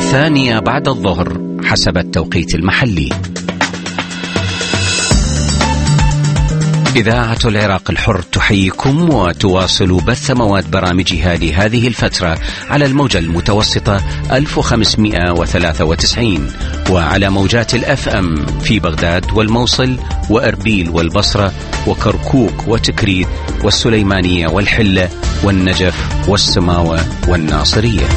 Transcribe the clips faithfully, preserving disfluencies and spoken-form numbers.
الثانية بعد الظهر حسب التوقيت المحلي. إذاعة العراق الحر تحييكم وتواصل بث مواد برامجها لهذه الفترة على الموجة المتوسطة ألف وخمسمئة وثلاثة وتسعين وعلى موجات الأف أم في بغداد والموصل وأربيل والبصرة وكركوك وتكريت والسليمانية والحلة والنجف والسماوة والناصرية.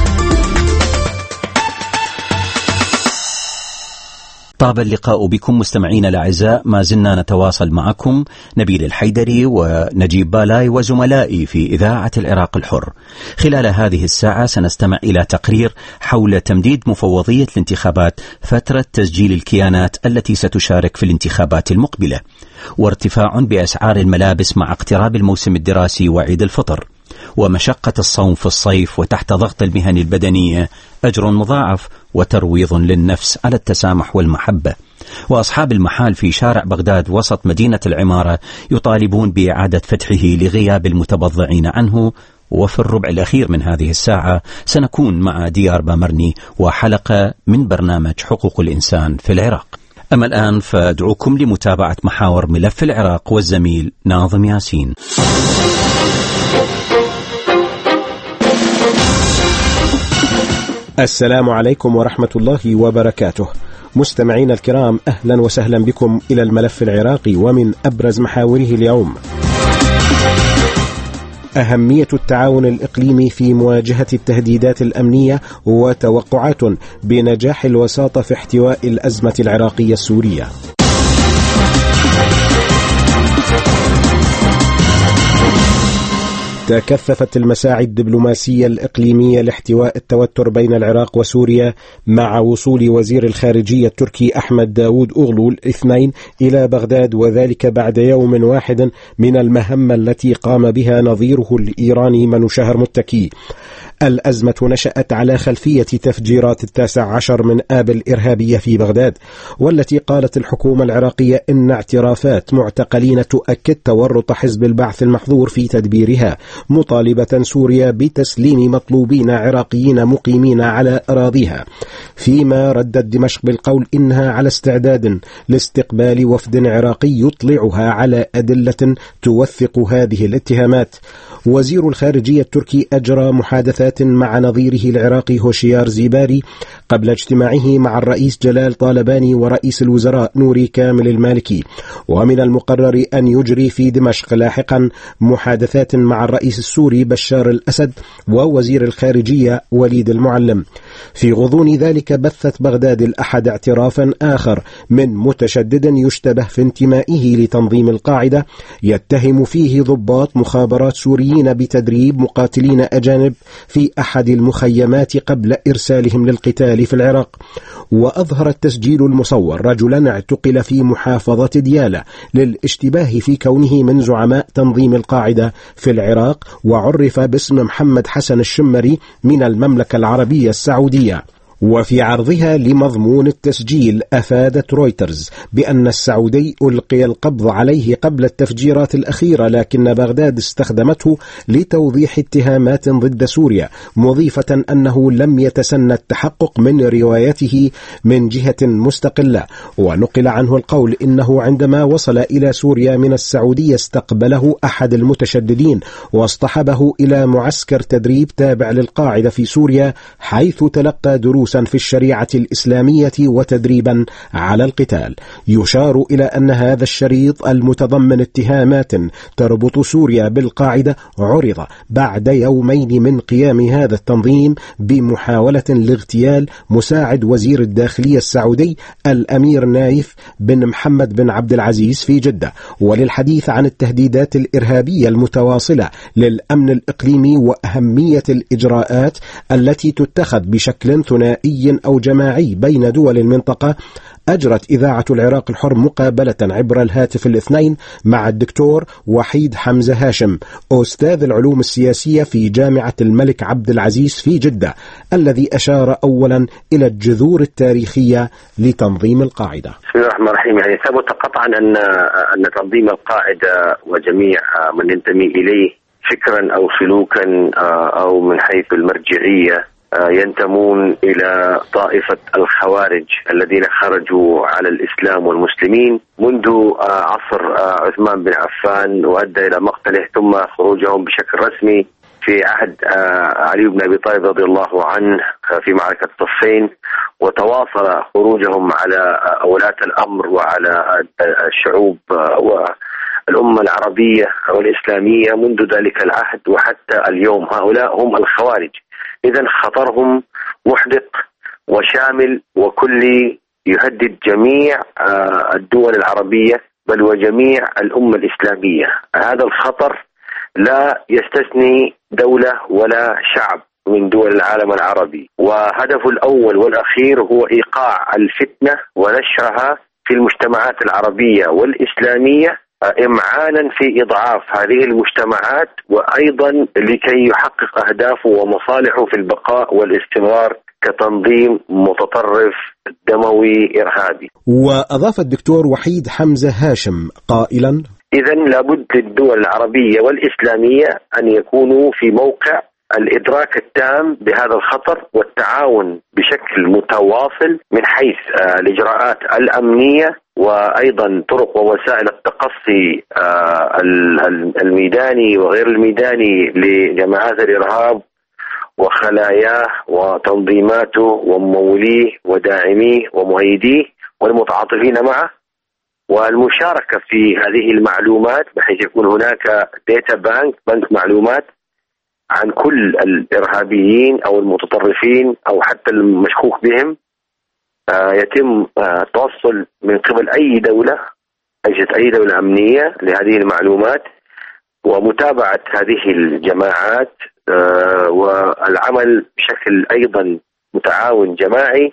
طاب اللقاء بكم مستمعين الأعزاء، ما زلنا نتواصل معكم نبيل الحيدري ونجيب بالاي وزملائي في إذاعة العراق الحر. خلال هذه الساعة سنستمع إلى تقرير حول تمديد مفوضية الانتخابات فترة تسجيل الكيانات التي ستشارك في الانتخابات المقبلة، وارتفاع بأسعار الملابس مع اقتراب الموسم الدراسي وعيد الفطر، ومشقة الصوم في الصيف وتحت ضغط المهن البدنية أجر مضاعف وترويض للنفس على التسامح والمحبة. وأصحاب المحال في شارع بغداد وسط مدينة العمارة يطالبون بإعادة فتحه لغياب المتبضعين عنه. وفي الربع الأخير من هذه الساعة سنكون مع ديار بامرني وحلقة من برنامج حقوق الإنسان في العراق. أما الآن فأدعوكم لمتابعة محاور ملف العراق والزميل ناظم ياسين. السلام عليكم ورحمة الله وبركاته. مستمعين الكرام، أهلا وسهلا بكم إلى الملف العراقي ومن أبرز محاوره اليوم: أهمية التعاون الإقليمي في مواجهة التهديدات الأمنية وتوقعات بنجاح الوساطة في احتواء الأزمة العراقية السورية. تكثفت المساعي الدبلوماسية الإقليمية لاحتواء التوتر بين العراق وسوريا مع وصول وزير الخارجية التركي أحمد داود أوغلو الاثنين إلى بغداد، وذلك بعد يوم واحد من المهمة التي قام بها نظيره الإيراني منوشهر متكي. الأزمة نشأت على خلفية تفجيرات التاسع عشر من آب الإرهابية في بغداد، والتي قالت الحكومة العراقية إن اعترافات معتقلين تؤكد تورط حزب البعث المحظور في تدبيرها، مطالبة سوريا بتسليم مطلوبين عراقيين مقيمين على أراضيها، فيما ردت دمشق بالقول إنها على استعداد لاستقبال وفد عراقي يطلعها على أدلة توثق هذه الاتهامات. وزير الخارجية التركي أجرى محادثات مع نظيره العراقي هوشيار زيباري قبل اجتماعه مع الرئيس جلال طالباني ورئيس الوزراء نوري كامل المالكي، ومن المقرر أن يجري في دمشق لاحقا محادثات مع الرئيس السوري بشار الأسد ووزير الخارجية وليد المعلم. في غضون ذلك بثت بغداد الأحد اعترافا آخر من متشدد يشتبه في انتمائه لتنظيم القاعدة، يتهم فيه ضباط مخابرات سوريين بتدريب مقاتلين أجانب في أحد المخيمات قبل إرسالهم للقتال في العراق. وأظهر التسجيل المصور رجلا اعتقل في محافظة ديالى للاشتباه في كونه من زعماء تنظيم القاعدة في العراق، وعرف باسم محمد حسن الشمري من المملكة العربية السعودية. وفي عرضها لمضمون التسجيل أفادت رويترز بأن السعودي ألقي القبض عليه قبل التفجيرات الأخيرة، لكن بغداد استخدمته لتوضيح اتهامات ضد سوريا، مضيفة أنه لم يتسنى التحقق من روايته من جهة مستقلة. ونقل عنه القول إنه عندما وصل إلى سوريا من السعودية استقبله أحد المتشددين واصطحبه إلى معسكر تدريب تابع للقاعدة في سوريا، حيث تلقى دروس في الشريعة الإسلامية وتدريبا على القتال. يشار إلى أن هذا الشريط المتضمن اتهامات تربط سوريا بالقاعدة عرض بعد يومين من قيام هذا التنظيم بمحاولة لاغتيال مساعد وزير الداخلية السعودي الأمير نايف بن محمد بن عبد العزيز في جدة. وللحديث عن التهديدات الإرهابية المتواصلة للأمن الإقليمي وأهمية الإجراءات التي تتخذ بشكل ثنائي أو جماعي بين دول المنطقة، أجرت إذاعة العراق الحر مقابلة عبر الهاتف الاثنين مع الدكتور وحيد حمزة هاشم، أستاذ العلوم السياسية في جامعة الملك عبد العزيز في جدة، الذي أشار أولا إلى الجذور التاريخية لتنظيم القاعدة. بسم الله الرحمن الرحيم. يعني ثبت قطعا أن أن تنظيم القاعدة وجميع من ينتمي إليه فكرا أو سلوكا أو من حيث المرجعية ينتمون إلى طائفة الخوارج الذين خرجوا على الإسلام والمسلمين منذ عصر عثمان بن عفان وأدى إلى مقتله، ثم خروجهم بشكل رسمي في عهد علي بن أبي طالب رضي الله عنه في معركة صفين، وتواصل خروجهم على ولاة الأمر وعلى الشعوب والأمة العربية والإسلامية منذ ذلك العهد وحتى اليوم. هؤلاء هم الخوارج، إذن خطرهم محدق وشامل وكلي، يهدد جميع الدول العربية بل وجميع الأمة الإسلامية. هذا الخطر لا يستثني دولة ولا شعب من دول العالم العربي، وهدفه الأول والأخير هو إيقاع الفتنة ونشرها في المجتمعات العربية والإسلامية، إمعانا في إضعاف هذه المجتمعات، وأيضا لكي يحقق أهدافه ومصالحه في البقاء والاستمرار كتنظيم متطرف دموي إرهابي. وأضاف الدكتور وحيد حمزة هاشم قائلا: إذن لابد للدول العربية والإسلامية أن يكونوا في موقع الإدراك التام بهذا الخطر والتعاون بشكل متواصل من حيث الإجراءات الأمنية وأيضا طرق ووسائل التقصي الميداني وغير الميداني لجماعات الإرهاب وخلاياه وتنظيماته ومموليه وداعميه ومؤيديه والمتعاطفين معه، والمشاركة في هذه المعلومات بحيث يكون هناك داتا بانك بنك معلومات عن كل الإرهابيين أو المتطرفين أو حتى المشكوك بهم، يتم التوصل من قبل أي دولة أي دولة أمنية لهذه المعلومات ومتابعة هذه الجماعات والعمل بشكل أيضا متعاون جماعي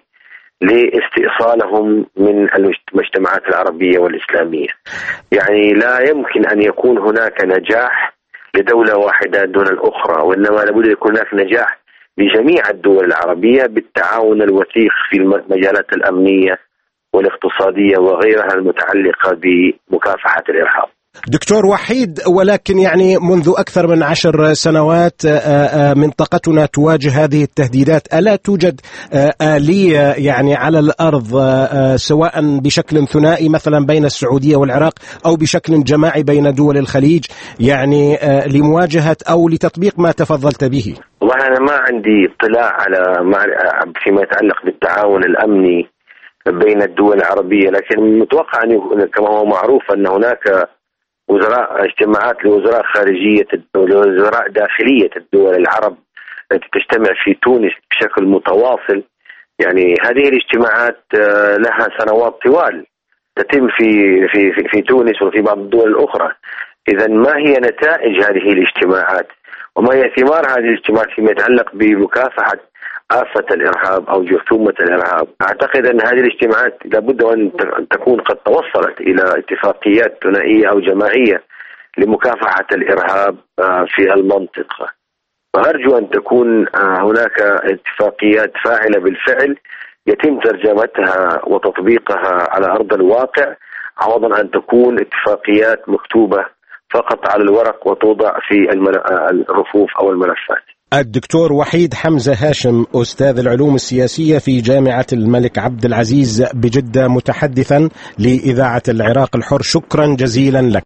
لاستئصالهم من المجتمعات العربية والإسلامية. يعني لا يمكن أن يكون هناك نجاح لدولة واحدة دون الأخرى، وإنما لابد يكون هناك نجاح لجميع الدول العربية بالتعاون الوثيق في المجالات الأمنية والاقتصادية وغيرها المتعلقة بمكافحة الإرهاب. دكتور وحيد، ولكن يعني منذ أكثر من عشر سنوات منطقتنا تواجه هذه التهديدات، ألا توجد آلية يعني على الأرض سواء بشكل ثنائي مثلا بين السعودية والعراق أو بشكل جماعي بين دول الخليج يعني لمواجهة أو لتطبيق ما تفضلت به؟ والله أنا ما عندي اطلاع على فيما يتعلق بالتعاون الأمني بين الدول العربية، لكن متوقع أن كما هو معروف أن هناك وزراء اجتماعات لوزراء خارجية لوزراء داخلية الدول العرب التي تجتمع في تونس بشكل متواصل. يعني هذه الاجتماعات لها سنوات طوال تتم في في في, في تونس وفي بعض الدول الأخرى. إذا ما هي نتائج هذه الاجتماعات وما هي ثمار هذه الاجتماعات فيما يتعلق بمكافحة آفة الإرهاب أو جرثومة الإرهاب؟ أعتقد أن هذه الاجتماعات لابد أن تكون قد توصلت إلى اتفاقيات ثنائية أو جماعية لمكافحة الإرهاب في المنطقة، وأرجو أن تكون هناك اتفاقيات فاعلة بالفعل يتم ترجمتها وتطبيقها على أرض الواقع، عوضا أن تكون اتفاقيات مكتوبة فقط على الورق وتوضع في الرفوف أو الملفات. الدكتور وحيد حمزة هاشم، أستاذ العلوم السياسية في جامعة الملك عبد العزيز بجدة، متحدثا لإذاعة العراق الحر، شكرا جزيلا لك.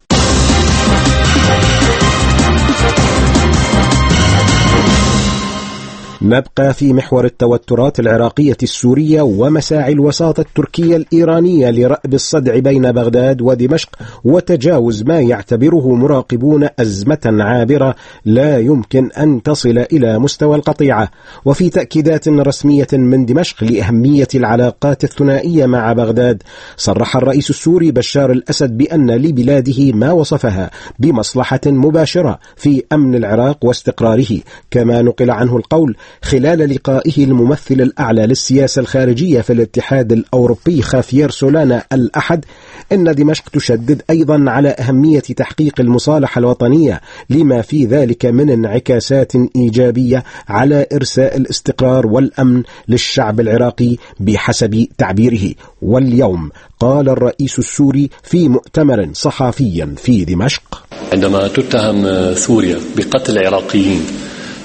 نبقى في محور التوترات العراقية السورية ومساعي الوساطة التركية الإيرانية لرأب الصدع بين بغداد ودمشق وتجاوز ما يعتبره مراقبون أزمة عابرة لا يمكن أن تصل إلى مستوى القطيعة. وفي تأكيدات رسمية من دمشق لأهمية العلاقات الثنائية مع بغداد، صرح الرئيس السوري بشار الأسد بأن لبلاده ما وصفها بمصلحة مباشرة في أمن العراق واستقراره، كما نقل عنه القول خلال لقائه الممثل الأعلى للسياسة الخارجية في الاتحاد الأوروبي خافير سولانا الأحد إن دمشق تشدد أيضا على أهمية تحقيق المصالحة الوطنية لما في ذلك من انعكاسات إيجابية على إرساء الاستقرار والأمن للشعب العراقي بحسب تعبيره. واليوم قال الرئيس السوري في مؤتمر صحفي في دمشق: عندما تتهم سوريا بقتل العراقيين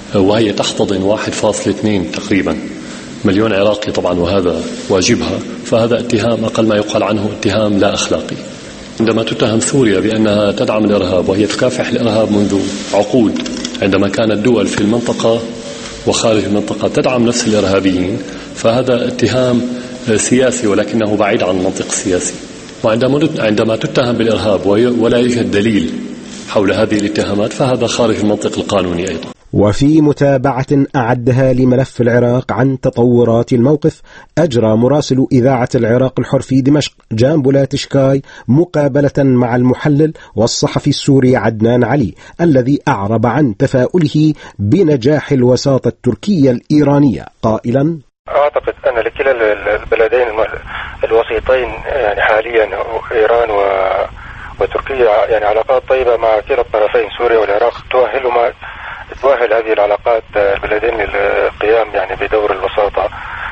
وهي تحتضن واحد فاصلة اثنين تقريبا مليون عراقي طبعا، وهذا واجبها، فهذا اتهام أقل ما يقال عنه اتهام لا أخلاقي. عندما تتهم سوريا بأنها تدعم الإرهاب وهي تكافح الإرهاب منذ عقود، عندما كانت دول في المنطقة وخارج المنطقة تدعم نفس الإرهابيين، فهذا اتهام سياسي ولكنه بعيد عن المنطق السياسي. وعندما تتهم بالإرهاب ولا يوجد دليل حول هذه الاتهامات فهذا خارج المنطق القانوني أيضا. وفي متابعة أعدها لملف العراق عن تطورات الموقف، أجرى مراسل إذاعة العراق الحر في دمشق جان بولاتشكاي مقابلة مع المحلل والصحفي السوري عدنان علي، الذي أعرب عن تفاؤله بنجاح الوساطة التركية الإيرانية قائلا: أعتقد أن لكلا البلدين الوسيطين يعني حاليا إيران و وتركيا يعني علاقات طيبة مع كلا الطرفين سوريا والعراق تؤهل ما تؤهل هذه العلاقات البلدين للقيام يعني بدور الوساطة.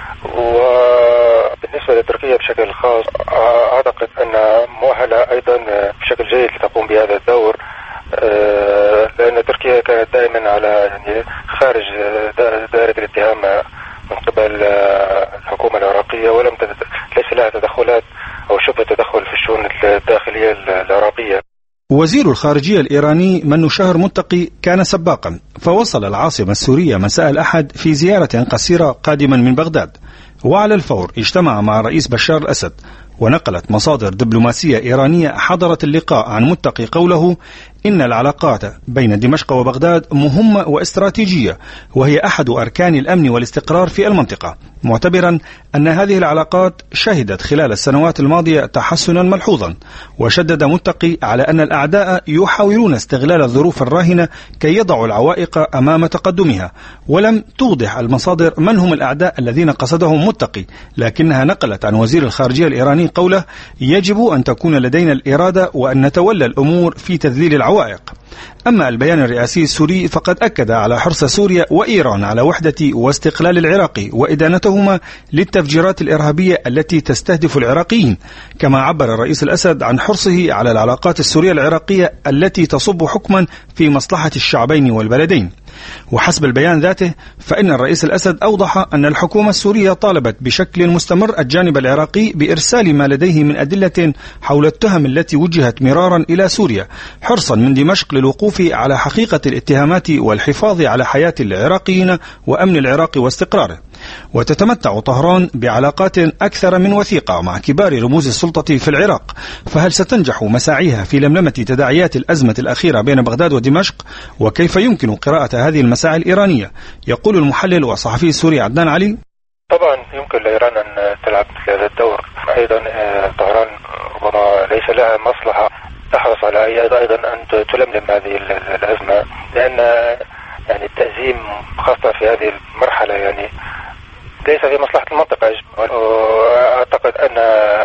وبالنسبة لتركيا بشكل خاص أعتقد أنها مؤهلة أيضا بشكل جيد لتقوم بهذا الدور، لأن تركيا كانت دائما على يعني خارج دائرة الاتهام من قبل الحكومة العراقية، ولم ليس لها تدخلات أو شبه تدخل في الشؤون الداخلية العراقية. وزير الخارجية الإيراني منو شهر متقي كان سباقا، فوصل العاصمة السورية مساء الأحد في زيارة قصيرة قادما من بغداد، وعلى الفور اجتمع مع الرئيس بشار الأسد. ونقلت مصادر دبلوماسية إيرانية حضرت اللقاء عن متقي قوله إن العلاقات بين دمشق وبغداد مهمة واستراتيجية، وهي أحد أركان الأمن والاستقرار في المنطقة، معتبرا أن هذه العلاقات شهدت خلال السنوات الماضية تحسنا ملحوظا. وشدد متقي على أن الأعداء يحاولون استغلال الظروف الراهنة كي يضعوا العوائق أمام تقدمها، ولم توضح المصادر من هم الأعداء الذين قصدهم متقي، لكنها نقلت عن وزير الخارجية الإيراني قوله يجب أن تكون لدينا الإرادة وأن نتولى الأمور في تذليل العوائق. أما البيان الرئاسي السوري فقد أكد على حرص سوريا وإيران على وحدة واستقلال العراق وإدانتهما للتفجيرات الإرهابية التي تستهدف العراقيين، كما عبر الرئيس الأسد عن حرصه على العلاقات السورية العراقية التي تصب حكما في مصلحة الشعبين والبلدين. وحسب البيان ذاته فإن الرئيس الأسد أوضح أن الحكومة السورية طالبت بشكل مستمر الجانب العراقي بإرسال ما لديه من أدلة حول التهم التي وجهت مرارا إلى سوريا، حرصا من دمشق للوقوف على حقيقة الاتهامات والحفاظ على حياة العراقيين وأمن العراق واستقراره. وتتمتع طهران بعلاقات أكثر من وثيقة مع كبار رموز السلطة في العراق، فهل ستنجح مساعيها في لملمة تداعيات الأزمة الأخيرة بين بغداد ودمشق؟ وكيف يمكن قراءة هذه المساعي الإيرانية؟ يقول المحلل والصحفي السوري عدنان علي: طبعا يمكن لإيران أن تلعب مثل هذا الدور. أيضا طهران ربما ليس لها مصلحة تحرص على أيضا أن تلملم هذه الأزمة، لأن يعني التأزيم خاصة في هذه المرحلة يعني ليس في مصلحة المنطقة. وأعتقد أن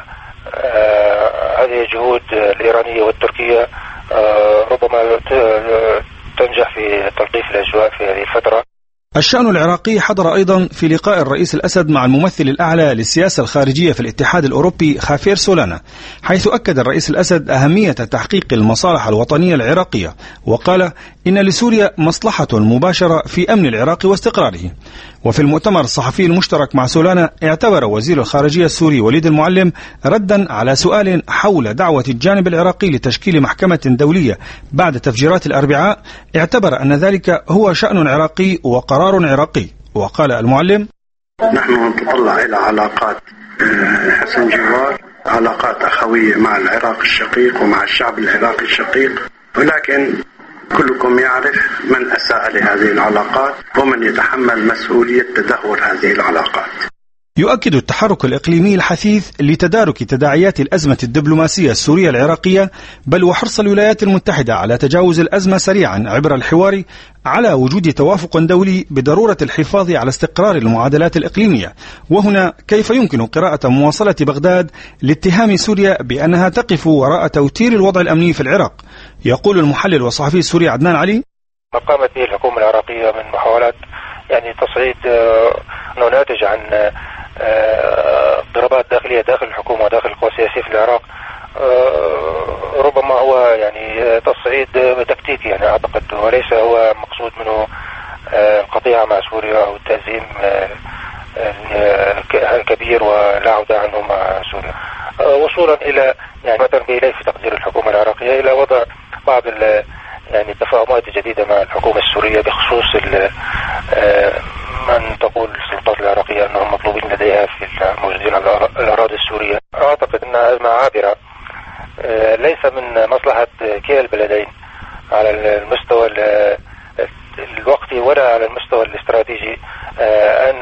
هذه الجهود الإيرانية والتركية ربما تنجح في تلطيف الأجواء في هذه الفترة. الشأن العراقي حضر أيضا في لقاء الرئيس الأسد مع الممثل الأعلى للسياسة الخارجية في الاتحاد الأوروبي خافير سولانا، حيث أكد الرئيس الأسد أهمية تحقيق المصالح الوطنية العراقية، وقال إن لسوريا مصلحة مباشرة في أمن العراق واستقراره. وفي المؤتمر الصحفي المشترك مع سولانا اعتبر وزير الخارجية السوري وليد المعلم ردا على سؤال حول دعوة الجانب العراقي لتشكيل محكمة دولية بعد تفجيرات الأربعاء، اعتبر أن ذلك هو شأن عراقي وقرار عراقي. وقال المعلم: نحن نتطلع إلى علاقات حسن جوار، علاقات أخوية مع العراق الشقيق ومع الشعب العراقي الشقيق، ولكن كلكم يعرف من أساء لهذه العلاقات ومن يتحمل مسؤولية تدهور هذه العلاقات. يؤكد التحرك الإقليمي الحثيث لتدارك تداعيات الأزمة الدبلوماسية السورية العراقية، بل وحرص الولايات المتحدة على تجاوز الأزمة سريعا عبر الحوار على وجود توافق دولي بضرورة الحفاظ على استقرار المعادلات الإقليمية. وهنا كيف يمكن قراءة مواصلة بغداد لاتهام سوريا بأنها تقف وراء توتير الوضع الأمني في العراق؟ يقول المحلل والصحفي السوري عدنان علي: ما قامت به الحكومة العراقية من محاولات يعني تصعيد أنه ناتج عن ضربات داخلية داخل الحكومة وداخل القوى السياسية في العراق، ربما هو يعني تصعيد تكتيكي يعني أعتقد، وليس هو مقصود منه القطيعة مع سوريا أو التأزيم كبير ولا عودة عنه مع سوريا، وصولا إلى يعني ما تنبه إليه في تقدير الحكومة العراقية إلى وضع بعض يعني التفاهمات الجديدة مع الحكومة السورية بخصوص من تقول السلطات العراقية أنهم مطلوبين لديها في الموجودين على الأراضي السورية. أعتقد أنها أزمة عابرة ليس من مصلحة كلا البلدين على المستوى الوقتي ولا على المستوى الاستراتيجي أن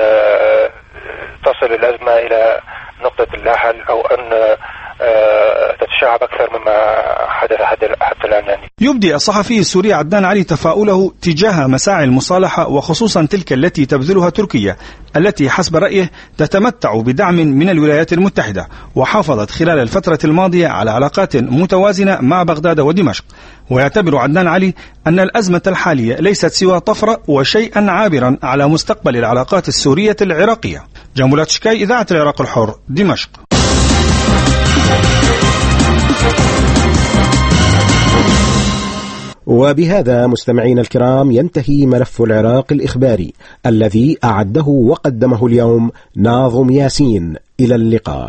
تصل الأزمة إلى نقطة لا حل أو أن تتشعب أكثر مما حدث حتى الآن. يعني يبدي الصحفي السوري عدنان علي تفاؤله تجاه مساعي المصالحة وخصوصا تلك التي تبذلها تركيا التي حسب رأيه تتمتع بدعم من الولايات المتحدة وحافظت خلال الفترة الماضية على علاقات متوازنة مع بغداد ودمشق. ويعتبر عدنان علي أن الأزمة الحالية ليست سوى طفرة وشيئا عابرا على مستقبل العلاقات السورية العراقية. جامولات شكاي، إذاعة العراق الحر، دمشق. وبهذا مستمعين الكرام ينتهي ملف العراق الإخباري الذي أعده وقدمه اليوم ناظم ياسين. إلى اللقاء.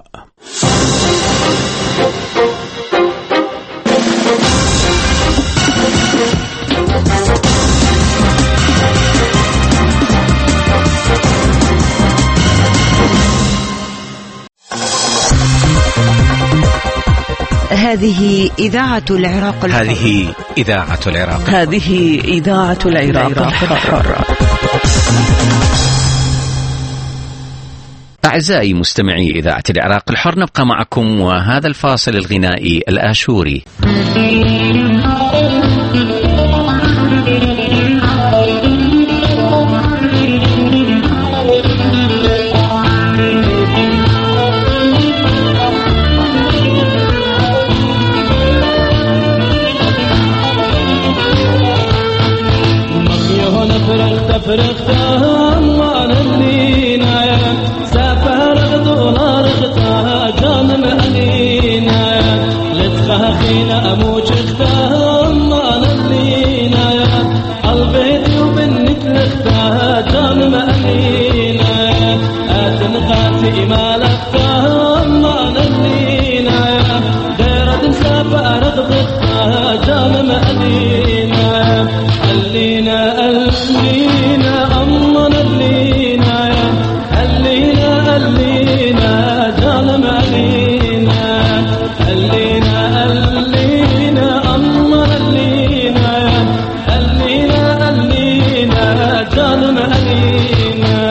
هذه إذاعة العراق الحر. هذه إذاعة العراق هذه إذاعة العراق الحر. أعزائي مستمعي إذاعة العراق الحر، نبقى معكم وهذا الفاصل الغنائي الآشوري. فرختهم وعلينا سافر دولار اختها جان مالينا لتخاخينا اموج اختهم وعلينا البيت وبنت اختها جان مالينا اتنقاتي مال اختهم وعلينا ديرة سافر اختها جان مالينا خلينا خلينا أمنا خلينا خلينا خلينا ظالم علينا خلينا خلينا أمنا خلينا خلينا خلينا ظالم علينا.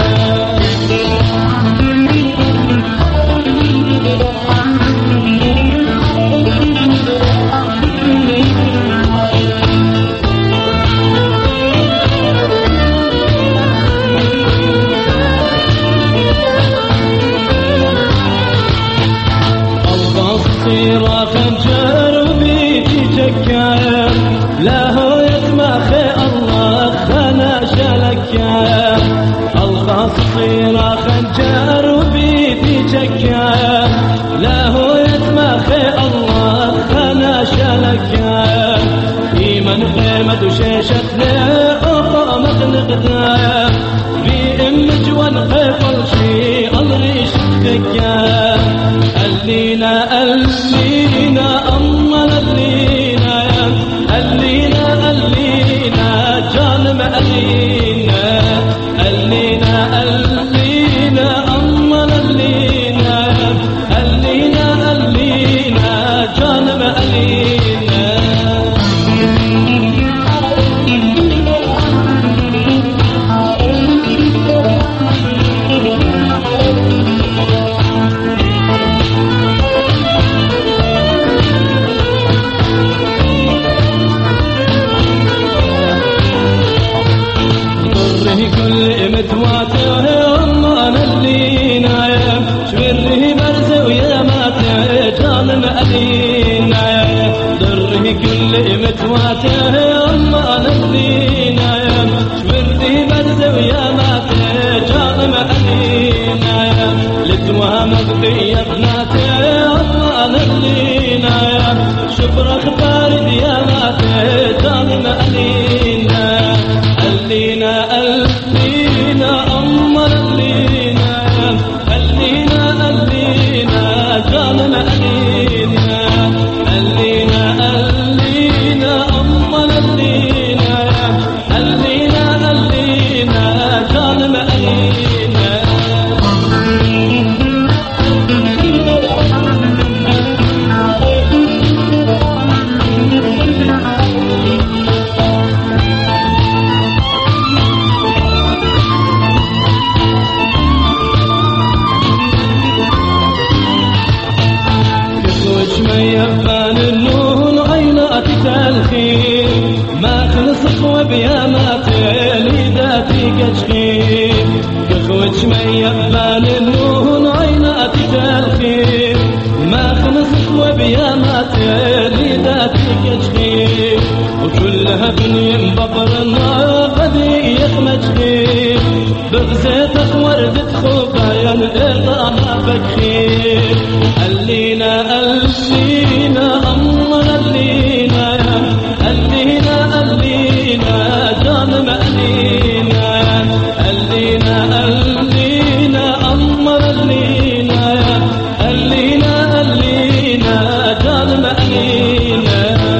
صيرا خنجر وبيدي جكا له يسمى خي الله خنا شلكا إيمان خيمة وشيشت له أقامت نقدا في إمج ونقفل شي أضريش تكا قلينا قلينا أمنا قلينا قلينا قلينا جان مقلينا قلينا قلينا أمنا قلينا قلينا قلينا جان مقلينا. كل متواتر أمنا اللينا شبره برزه ويا ماتع جان مقلينا ضره كل متواتر أمنا اللينا شبره برزه ويا ماتع جان مقلينا لتوامق بيا بناتي أمنا اللينا شبرخ بارد يا ماتع جان مقلينا قلينا الخير كخوش ما يقبل النون عيناتك الخير ما خمسك وبيامات ليداتك الخير وكلها بني بقرنا قدي يخمج خير بغزيتك وردة خوبايا الإرضاها بخير قلينا قلينا الله قلينا قلينا قلينا جان مقلينا قلينا قلينا الله قلينا قلينا قلينا جان مقلينا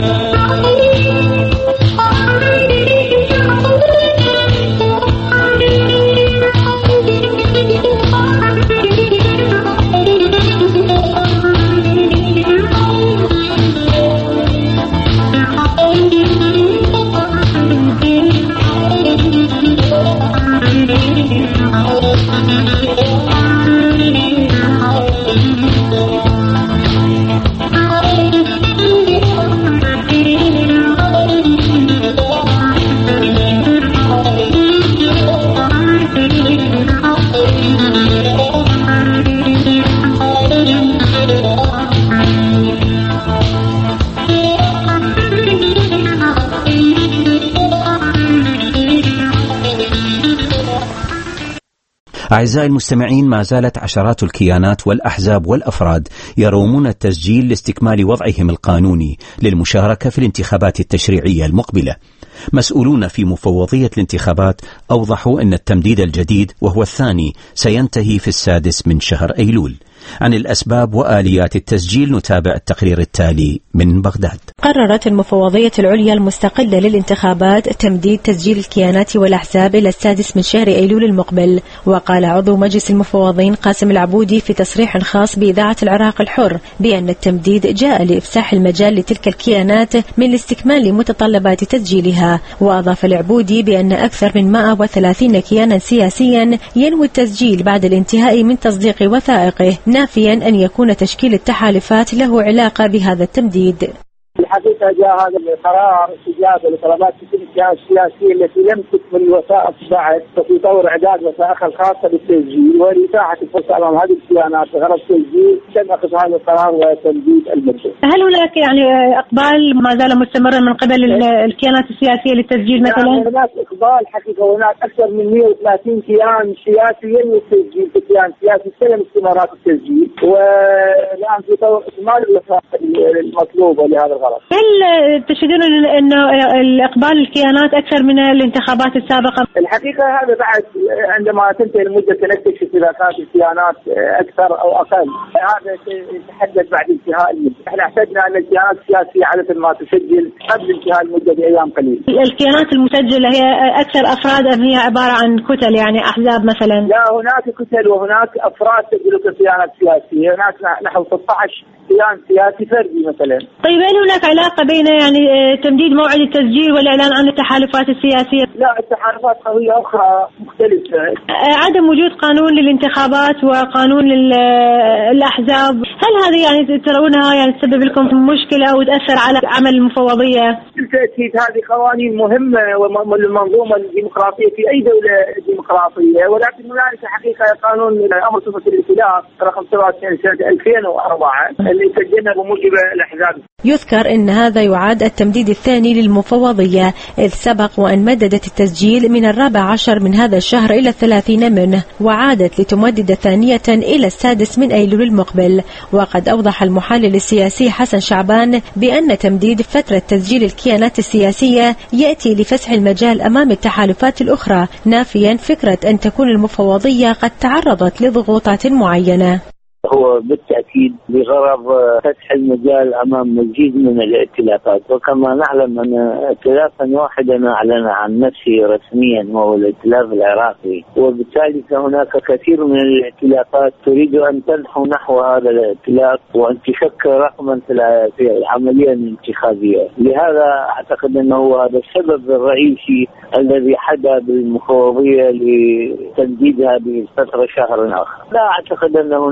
أعزائي المستمعين، ما زالت عشرات الكيانات والأحزاب والأفراد يرومون التسجيل لاستكمال وضعهم القانوني للمشاركة في الانتخابات التشريعية المقبلة. مسؤولون في مفوضية الانتخابات أوضحوا أن التمديد الجديد وهو الثاني سينتهي في السادس من شهر أيلول. عن الأسباب وآليات التسجيل نتابع التقرير التالي من بغداد. قررت المفوضية العليا المستقلة للانتخابات تمديد تسجيل الكيانات والأحزاب إلى السادس من شهر أيلول المقبل. وقال عضو مجلس المفوضين قاسم العبودي في تصريح خاص بإذاعة العراق الحر بأن التمديد جاء لإفساح المجال لتلك الكيانات من الاستكمال لمتطلبات تسجيلها. وأضاف العبودي بأن أكثر من مئة وثلاثين كيانا سياسيا ينوي التسجيل بعد الانتهاء من تصديق وثائقه، نافيا أن يكون تشكيل التحالفات له علاقة بهذا التمديد. الحقيقة جاء هذا القرار استجابة لطلبات كل الجهات السياسية التي لم تكمل الوثائق بعد وفي طور إعداد وثائقها الخاصة بالتسجيل ولإتاحة الفرصة أمام هذه الكيانات بغرض التسجيل تم أخذ هذا القرار وتمديد المدة. هل هناك يعني إقبال ما زال مستمرا من قبل الكيانات السياسية للتسجيل مثلا؟ يعني هناك إقبال حقيقة، هناك أكثر من مئة وثلاثين كيان سياسي ينوي التسجيل في كيان سياسي استلم استمارات التسجيل والآن في طور إكمال الوثائق المطلوبة لهذا الغرض. هل تشهدون انه الاقبال الكيانات اكثر من الانتخابات السابقه؟ الحقيقه هذا بعد عندما تنتهي المده نكتشف اذا كانت الكيانات اكثر او اقل، هذا يتحدث بعد انتهاء المده. احنا احتجنا ان الكيانات السياسيه عاده ما تسجل قبل انتهاء المده بايام قليله. الكيانات المسجله هي اكثر افراد ام هي عباره عن كتل يعني احزاب مثلا؟ لا، هناك كتل وهناك افراد سجلوا ككيانات سياسيه، هناك نحو ستة عشر كيان سياسي فردي مثلا. طيب هل هناك علاقه بين يعني تمديد موعد التسجيل والاعلان عن التحالفات السياسيه؟ لا، التحالفات قضيه اخرى مختلفه. عدم وجود قانون للانتخابات وقانون للاحزاب، هل هذه يعني ترونها يعني تسبب لكم مشكله او تاثر على عمل المفوضيه؟ بالتاكيد هذه قوانين مهمه للمنظومه الديمقراطيه في اي دوله ديمقراطيه، ولكن هنالك حقيقه قانون امر صفه الائتلاف رقم سبعة وتسعين سنه ألفين وأربعة اللي سجلنا بموجب الاحزاب. يذكر ان هذا يعد التمديد الثاني للمفوضيه، اذ سبق وان مددت التسجيل من الرابع عشر من هذا الشهر الى الثلاثين منه، وعادت لتمدد ثانيه الى السادس من ايلول المقبل. وقد اوضح المحلل السياسي حسن شعبان بان تمديد فتره تسجيل الكيانات السياسيه ياتي لفسح المجال امام التحالفات الاخرى، نافيا فكره ان تكون المفوضيه قد تعرضت لضغوطات معينه. هو بالتأكيد بغرض فتح المجال أمام مزيد من الائتلافات، وكما نعلم أن ائتلافا واحدا أعلن عن نفسه رسميا وهو الائتلاف العراقي، وبالتالي فهناك كثير من الائتلافات تريد أن تنحو نحو هذا الائتلاف وأن تشكل رقما في العملية الانتخابية. لهذا أعتقد أنه هذا السبب الرئيسي الذي حدا بالمفوضية لتمديد هذه الفترة شهرا آخر. لا أعتقد أن هناك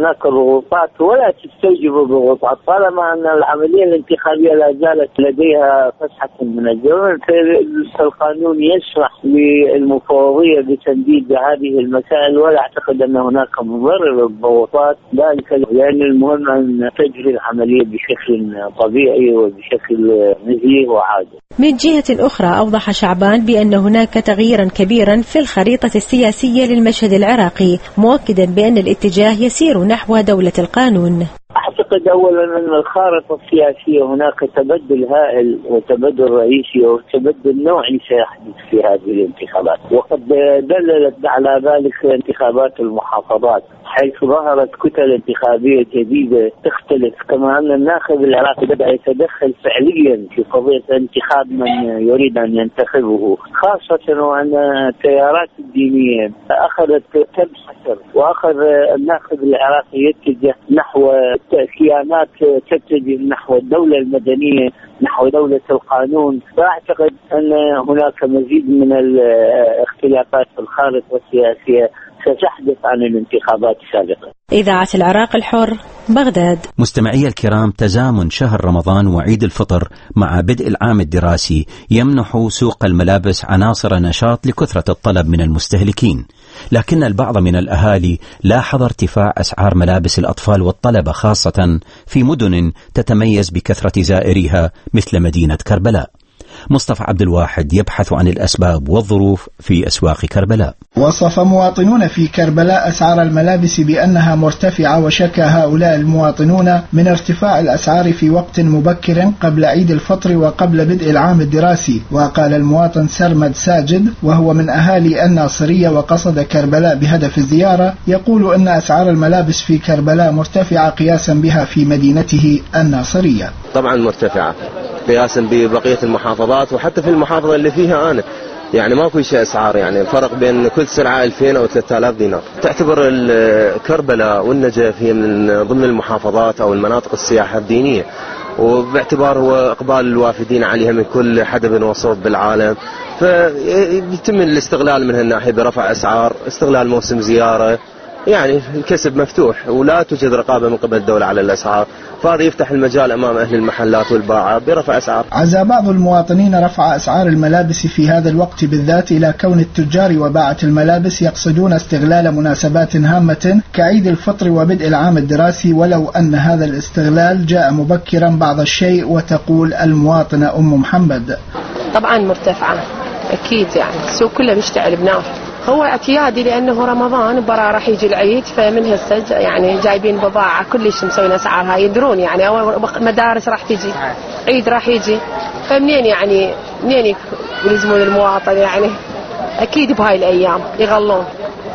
بضغوطات ولا تستوجب بضغوطات، طالما أن العملية الانتخابية لا زالت لديها فسحة من الزمن، فالقانون يسمح للمفوضية بتمديد هذه المسائل، ولا أعتقد أن هناك مبرر للضغوطات، ذلك لأن المهم أن تجري العملية بشكل طبيعي وبشكل نزيه وعادل. من جهة أخرى أوضح شعبان بأن هناك تغييرا كبيرا في الخريطة السياسية للمشهد العراقي، مؤكدا بأن الاتجاه يسير نحو دولة القانون. أعتقد أولا أن الخارطة السياسية هناك تبدل هائل وتبدل رئيسي وتبدل نوعي سيحدث في هذه الانتخابات، وقد دللت على ذلك انتخابات المحافظات، حيث ظهرت كتل انتخابية جديدة تختلف، كما أن الناخب العراقي بدأ يتدخل فعليا في قضية انتخاب من يريد أن ينتخبه، خاصة وأن التيارات الدينية أخذت تنحسر، وأخذ الناخب العراقي يتجه نحو كيانات تتجه نحو الدولة المدنية، نحو دولة القانون. فأعتقد أن هناك مزيد من الاختلافات في الخارطة السياسية ستحدث عن الانتخابات السابقة. إذاعة العراق الحر، بغداد. مستمعي الكرام، تزامن شهر رمضان وعيد الفطر مع بدء العام الدراسي يمنح سوق الملابس عناصر نشاط لكثرة الطلب من المستهلكين، لكن البعض من الأهالي لاحظ ارتفاع أسعار ملابس الأطفال والطلبة، خاصة في مدن تتميز بكثرة زائريها مثل مدينة كربلاء. مصطفى عبد الواحد يبحث عن الأسباب والظروف في أسواق كربلاء. وصف مواطنون في كربلاء أسعار الملابس بأنها مرتفعة، وشكى هؤلاء المواطنون من ارتفاع الأسعار في وقت مبكر قبل عيد الفطر وقبل بدء العام الدراسي. وقال المواطن سرمد ساجد وهو من أهالي الناصرية وقصد كربلاء بهدف الزيارة، يقول أن أسعار الملابس في كربلاء مرتفعة قياسا بها في مدينته الناصرية. طبعا مرتفعة قياسا ببقية المحافظات، وحتى في المحافظة اللي فيها أنا يعني ماكو شيء أسعار، يعني الفرق بين كل سلعة ألفين أو ثلاثة آلاف دينار. تعتبر كربلاء والنجف هي من ضمن المحافظات أو المناطق السياحة الدينية، وباعتبار هو إقبال الوافدين عليها من كل حدب وصوب بالعالم، فيتم الاستغلال من هالناحية برفع أسعار، استغلال موسم زيارة، يعني الكسب مفتوح ولا توجد رقابة من قبل الدولة على الأسعار، فهذا يفتح المجال أمام أهل المحلات والباعة برفع أسعار. عزى بعض المواطنين رفع أسعار الملابس في هذا الوقت بالذات إلى كون التجار وباعة الملابس يقصدون استغلال مناسبات هامة كعيد الفطر وبدء العام الدراسي، ولو أن هذا الاستغلال جاء مبكرا بعض الشيء. وتقول المواطنة أم محمد: طبعا مرتفعة أكيد، يعني السوق كله بيشتعل بنار، هو اعتيادي لأنه رمضان برا راح يجي العيد، فمن هسه يعني جايبين بضاعة كلش مسوين أسعارها، يدرون يعني أول مدارس راح تجي، عيد راح يجي، فمنين يعني منين يلزمون المواطن، يعني أكيد بهاي الأيام يغلون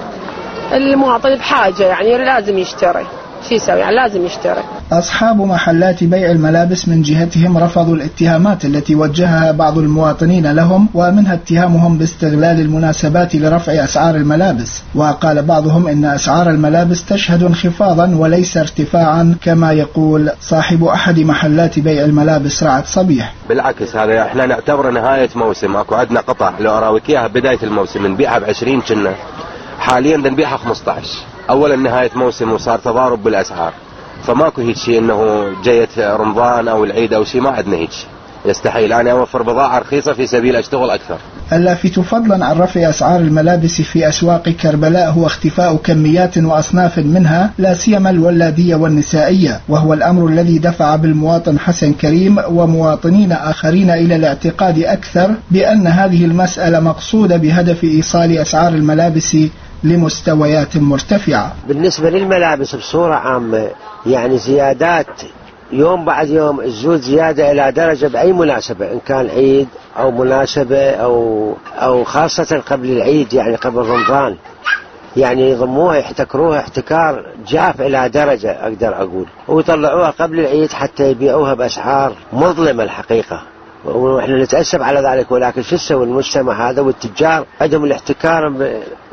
المواطن بحاجة، يعني لازم يشتري، شو يسوي يعني لازم يشتري. أصحاب محلات بيع الملابس من جهتهم رفضوا الاتهامات التي وجهها بعض المواطنين لهم، ومنها اتهامهم باستغلال المناسبات لرفع أسعار الملابس. وقال بعضهم إن أسعار الملابس تشهد انخفاضا وليس ارتفاعا، كما يقول صاحب أحد محلات بيع الملابس رعد صبيح: بالعكس، هذا احنا نعتبر نهاية موسم، اكو عندنا قطع لو أراويك إياها بداية الموسم نبيعها بعشرين كنا، حاليا نبيعها خمسة عشر. أولا نهاية موسم وصار تضارب بالأسعار، فماكو هيك شيء انه جيت رمضان او العيد او شيء، ما عندنا هيك، يستحيل انا اوفر بضاعه رخيصه في سبيل اشتغل اكثر. اللافت فضلا عن رفع اسعار الملابس في اسواق كربلاء هو اختفاء كميات واصناف منها، لا سيما الولاديه والنسائيه، وهو الامر الذي دفع بالمواطن حسن كريم ومواطنين اخرين الى الاعتقاد اكثر بان هذه المساله مقصوده بهدف ايصال اسعار الملابس لمستويات مرتفعة. بالنسبة للملابس بصورة عامة يعني زيادات يوم بعد يوم، الزود زيادة إلى درجة بأي مناسبة، إن كان عيد أو مناسبة أو أو خاصة قبل العيد، يعني قبل رمضان، يعني يضموها يحتكروها احتكار جاف إلى درجة أقدر أقول، ويطلعوها قبل العيد حتى يبيعوها بأسعار مظلمة الحقيقة، ونحن نتأسف على ذلك. ولكن شو يسوي المجتمع هذا والتجار عندهم الاحتكار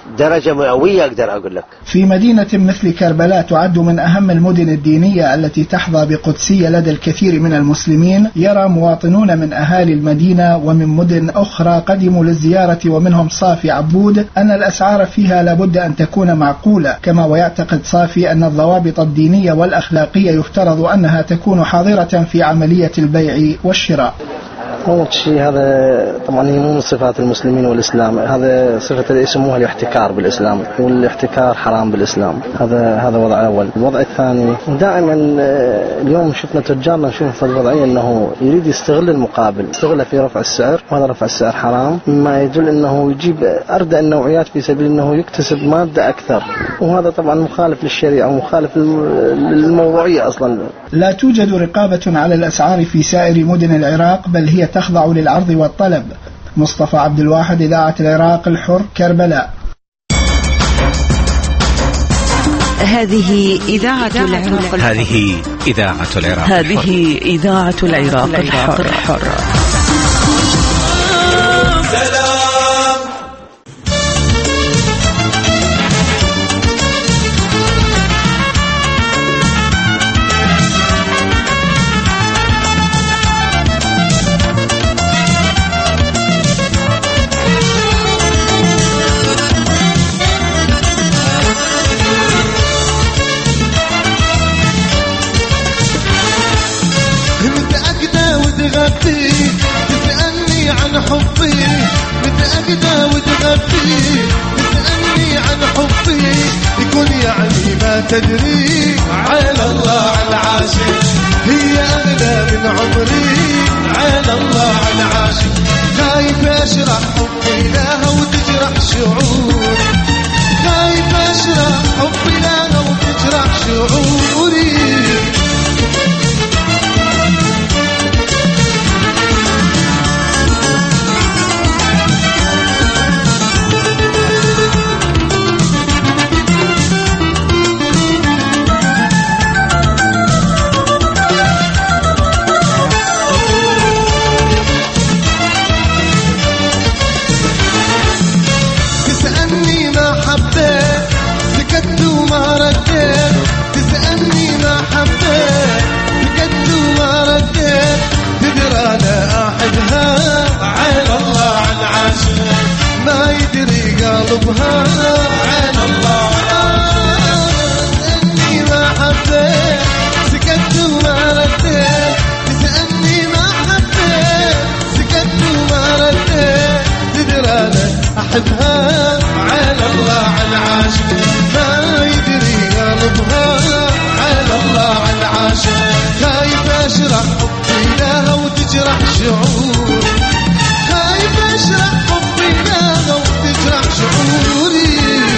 درجة مئوية أقدر أقول لك. في مدينة مثل كربلاء تعد من أهم المدن الدينية التي تحظى بقدسية لدى الكثير من المسلمين، يرى مواطنون من أهالي المدينة ومن مدن أخرى قدموا للزيارة ومنهم صافي عبود أن الأسعار فيها لابد أن تكون معقولة، كما ويعتقد صافي أن الضوابط الدينية والأخلاقية يفترض أنها تكون حاضرة في عملية البيع والشراء. أول شيء هذا طبعا هي مو من صفات المسلمين والإسلام، هذا صفة اللي يسموها الاحتكار بالإسلام، والاحتكار حرام بالإسلام. هذا هذا وضع أول. الوضع الثاني دائما اليوم شفنا تجارنا نشوف في الوضعية أنه يريد يستغل المقابل، يستغله في رفع السعر، وهذا رفع السعر حرام، ما يدل أنه يجيب أردى النوعيات في سبيل أنه يكتسب مادة أكثر، وهذا طبعا مخالف للشريعة ومخالف للموضوعية أصلا. لا توجد رقابة على الأسعار في سائر مدن العراق، بل هي تخضع للعرض والطلب. مصطفى عبد الواحد، إذاعة العراق الحر، كربلاء. هذه إذاعة العراق الحر. هذه إذاعة العراق الحر. هذه إذاعة العراق الحر. تسألني عن حبي، متأكدة وتغفي، تسألني عن حبي، يكون يعني ما تدري، على الله على العاشق، هي أغلى من عمري، على الله على العاشق، خايف أشرح حبي لها وتجرح شعوري، خايف أشرح حبي لها وتجرح شعوري. قلبها على الله، تسألني ما حبيت، سكت وما رديت، تسألني ما حبيت، سكت وما رديت، تدري أنا أحبها، على الله على العاشق، ما يدري قلبها، على الله على العاشق، خايف أشرح حبي لها وتجرح شعوري، خايف أشرح حبي لها وتجرح شعوري.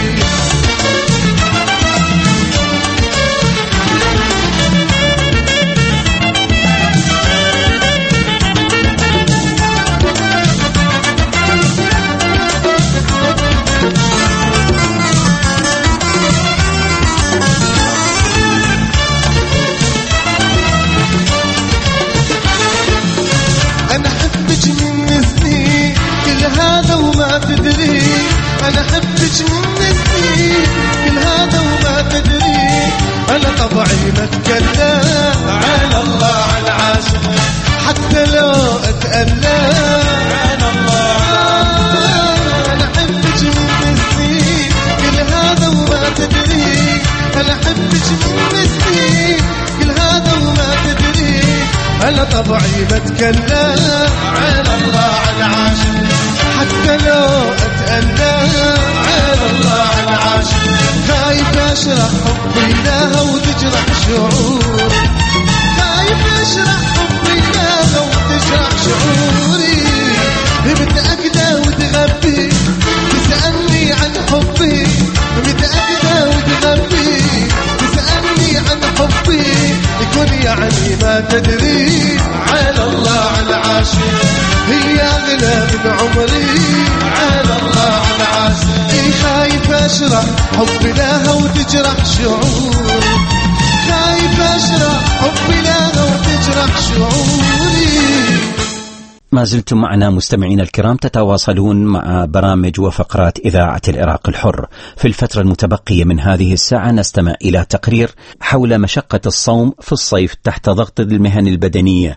أنا حبك من سنين كل هذا وما تدري، أنا حبك من سنين كل هذا وما تدري، أنا طبعي ما أتكلم، على الله على العاشق، حتى لو أتألم، على الله. أنا حبك من سنين كل هذا وما تدري، أنا حبك من سنين كل هذا وما تدري، أنا طبعي بتكلم، على الله على العاشق، حتى لو أتألم، على الله على العاشق، خايف أشرح حبي لها وتجرح شعوري، خايف أشرح حبي لها وتجرح شعوري. متأكدة وتغبي، تسألني عن حبي، متأكدة وتغبي، تسألني عن حبي، يكون يعني ما تدري، على الله على العاشق، هي أغلى من عمري، على الله على العاشق، خايف أشرح حبي لها وتجرح شعوري، خايف أشرح حبي لها وتجرح شعوري. ما زلتم معنا مستمعين الكرام، تتواصلون مع برامج وفقرات إذاعة العراق الحر. في الفترة المتبقية من هذه الساعة نستمع إلى تقرير حول مشقة الصوم في الصيف تحت ضغط المهن البدنية،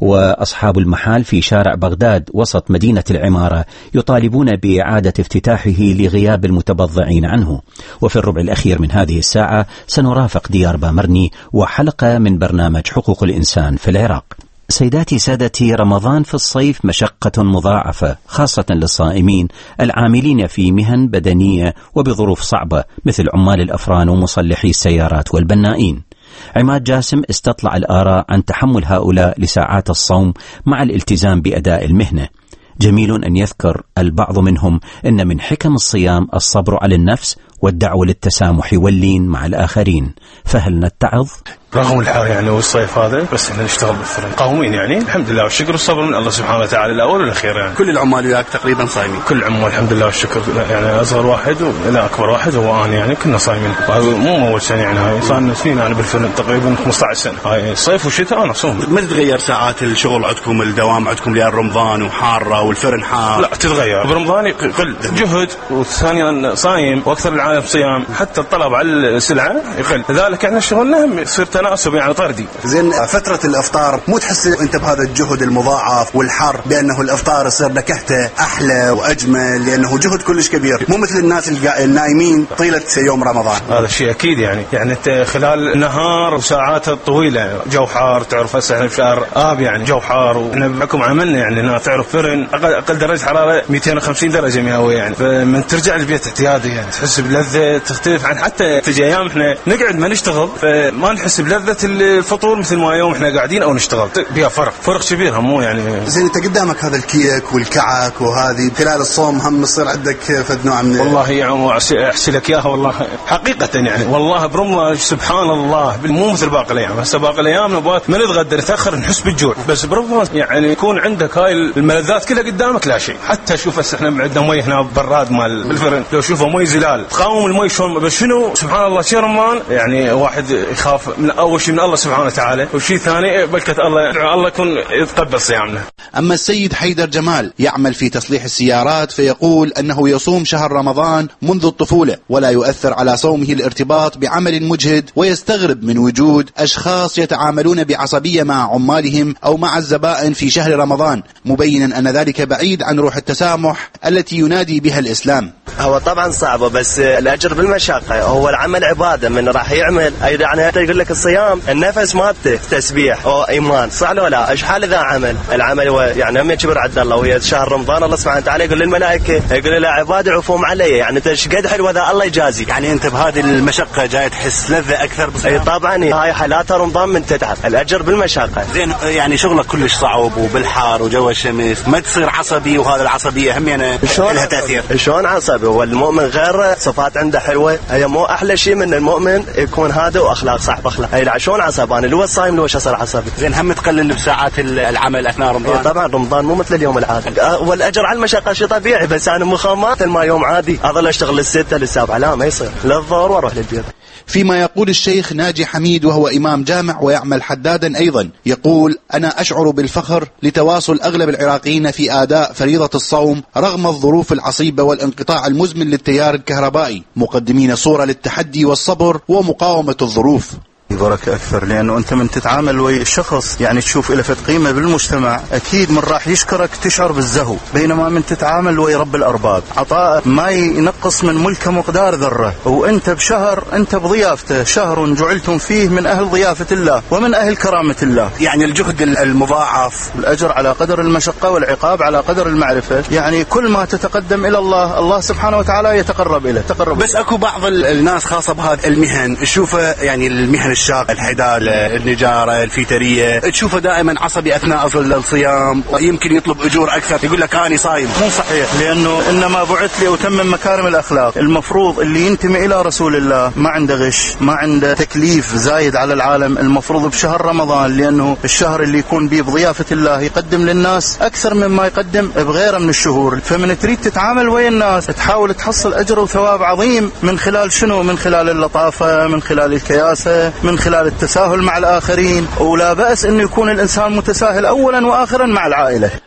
وأصحاب المحال في شارع بغداد وسط مدينة العمارة يطالبون بإعادة افتتاحه لغياب المتبضعين عنه. وفي الربع الأخير من هذه الساعة سنرافق ديار بامرني وحلقة من برنامج حقوق الإنسان في العراق. سيداتي سادتي، رمضان في الصيف مشقة مضاعفة خاصة للصائمين العاملين في مهن بدنية وبظروف صعبة مثل عمال الأفران ومصلحي السيارات والبنائين. عماد جاسم استطلع الآراء عن تحمل هؤلاء لساعات الصوم مع الالتزام بأداء المهنة. جميل أن يذكر البعض منهم أن من حكم الصيام الصبر على النفس والدعوة للتسامح واللين مع الآخرين، فهل نتعظ؟ رغم الحر يعني والصيف هذا، بس احنا نشتغل بالفرن قاومين يعني الحمد لله والشكر والصبر من الله سبحانه وتعالى الاول والاخير. يعني كل العمال وياك تقريبا صايمين؟ كل العمال الحمد لله والشكر، يعني اصغر واحد ولا اكبر واحد هو انا، يعني كنا صايمين. مو اول سنه يعني، هاي صار لنا سنين يعني بالفرن تقريبا خمسة عشر سنه، هاي صيف وشتاء انا صوم. ما تتغير ساعات الشغل عندكم، الدوام عندكم لأن رمضان وحاره والفرن حار؟ لا تتغير، برمضان يقل جهد، وثانيا صايم واكثر العالم صيام، حتى الطلب على السلعه يقل، لذلك احنا شغلنا يصير تناسب يعني طردي. زين فترة الافطار مو تحس انت بهذا الجهد المضاعف والحر بانه الافطار يصير نكهته احلى واجمل لانه جهد كلش كبير، مو مثل الناس النايمين طيلة يوم رمضان؟ هذا شيء اكيد يعني، يعني انت خلال النهار وساعات الطويلة جو حار، تعرف هسه احنا في شهر اب يعني جو حار، واحنا بحكم عملنا يعني هنا تعرف فرن اقل, أقل درجة حرارة مئتين وخمسين درجة مئوية يعني، فمن ترجع البيت اعتيادي يعني تحس بلذة تختلف عن حتى تجي ايام احنا نقعد ما نشتغل فما نحس بلذة الفطور مثل ما يوم احنا قاعدين او نشتغل، بها فرق فرق كبير مو يعني. زين انت قدامك هذا الكيك والكعك وهذه خلال الصوم هم يصير عندك فد نوع من والله يا عمو احسي لك اياها والله حقيقه يعني، والله برمضان سبحان الله مو مثل باقي الايام، هسه باقي الايام نبات ما نتغدى نتاخر نحس بالجوع، بس برمضان يعني يكون عندك هاي الملذات كلها قدامك لا شيء. حتى شوف هسه احنا عندنا مي هنا براد مال بالفرن، لو شوفوا مي زلال تقاوم المي شلون، بس شنو سبحان الله شي رمضان يعني واحد يخاف من اول شيء من الله سبحانه وتعالى، وشيء ثاني بلكة الله الله يكون يتقبل صيامنا. أما السيد حيدر جمال يعمل في تصليح السيارات فيقول أنه يصوم شهر رمضان منذ الطفولة ولا يؤثر على صومه الارتباط بعمل مجهد، ويستغرب من وجود أشخاص يتعاملون بعصبية مع عمالهم أو مع الزبائن في شهر رمضان، مبينا أن ذلك بعيد عن روح التسامح التي ينادي بها الإسلام. هو طبعا صعبة بس الأجر بالمشقة، هو العمل عبادة من راح يعمل أيضا يعني يقول لك الصيام النفس مالته تسبيح أو إيمان صح ولا لا؟ إيش حال إذا عمل العمل هو يعني هم يكبر عند الله وهي شهر رمضان الله سبحانه وتعالى يقول للملائكة يقول لا عبادة عفوهم علي، يعني أنت إيش قد حلو هذا الله يجازي. يعني أنت بهذه المشقة جاي تحس لذة أكثر بصيام؟ أي طبعا هاي حالاتها رمضان من تتعب، الأجر بالمشقة. زين يعني شغلك كلش صعب وبالحار وجو الشمس، ما تصير عصبي وهذا العصبية هم يعني لها تأثير؟ شلون عصبي؟ والمؤمن غير صفات عنده حلوة، هي مو أحلى شيء من المؤمن يكون هذا وأخلاق صاحب أخلاق، هي لا شلون عصبان اللي هو الصايم اللي هو شصر عصبي. زين هم تقلل بساعات العمل أثناء رمضان؟ طبعا رمضان مو مثل اليوم العادي، والأجر على المشقة شيء طبيعي، بس أنا مخامات ما يوم عادي أظل أشتغل للستة للسابعة لا ما يصير للظهر وأروح للبيت. فيما يقول الشيخ ناجي حميد وهو إمام جامع ويعمل حدادا أيضا، يقول أنا أشعر بالفخر لتواصل أغلب العراقيين في أداء فريضة الصوم رغم الظروف العصيبة والانقطاع المزمن للتيار الكهربائي، مقدمين صورة للتحدي والصبر ومقاومة الظروف. بركة أكثر لأنه أنت من تتعامل ويا الشخص يعني تشوف إله فت قيمة بالمجتمع، أكيد من راح يشكرك تشعر بالزهو، بينما من تتعامل ويا رب الأرباب عطاء ما ينقص من ملك مقدار ذرة، وأنت بشهر أنت بضيافته، شهر جعلتم فيه من أهل ضيافة الله ومن أهل كرامة الله. يعني الجهد المضاعف الأجر على قدر المشقة والعقاب على قدر المعرفة، يعني كل ما تتقدم إلى الله الله سبحانه وتعالى يتقرب إليه تقرب. بس أكو بعض الناس خاصة بهذه المهن تشوفه يعني المهن الشاق الحدالة النجارة الفيترية تشوفه دائما عصبي أثناء الصيام، يمكن يطلب أجور أكثر يقول لك أنا صايم. مو صحيح، لأنه إنما بعث لأتمم مكارم الأخلاق. المفروض اللي ينتمي إلى رسول الله ما عنده غش، ما عنده تكليف زايد على العالم، المفروض بشهر رمضان لأنه الشهر اللي يكون به بضيافة الله يقدم للناس أكثر مما يقدم بغيره من الشهور، فمن تريد تتعامل ويا الناس تحاول تحصل أجر وثواب عظيم من خلال شنو؟ من خلال اللطافة، من خلال الكياسة، من خلال التساهل مع الآخرين، ولا بأس أنه يكون الإنسان متساهل أولا وآخرا مع العائلة.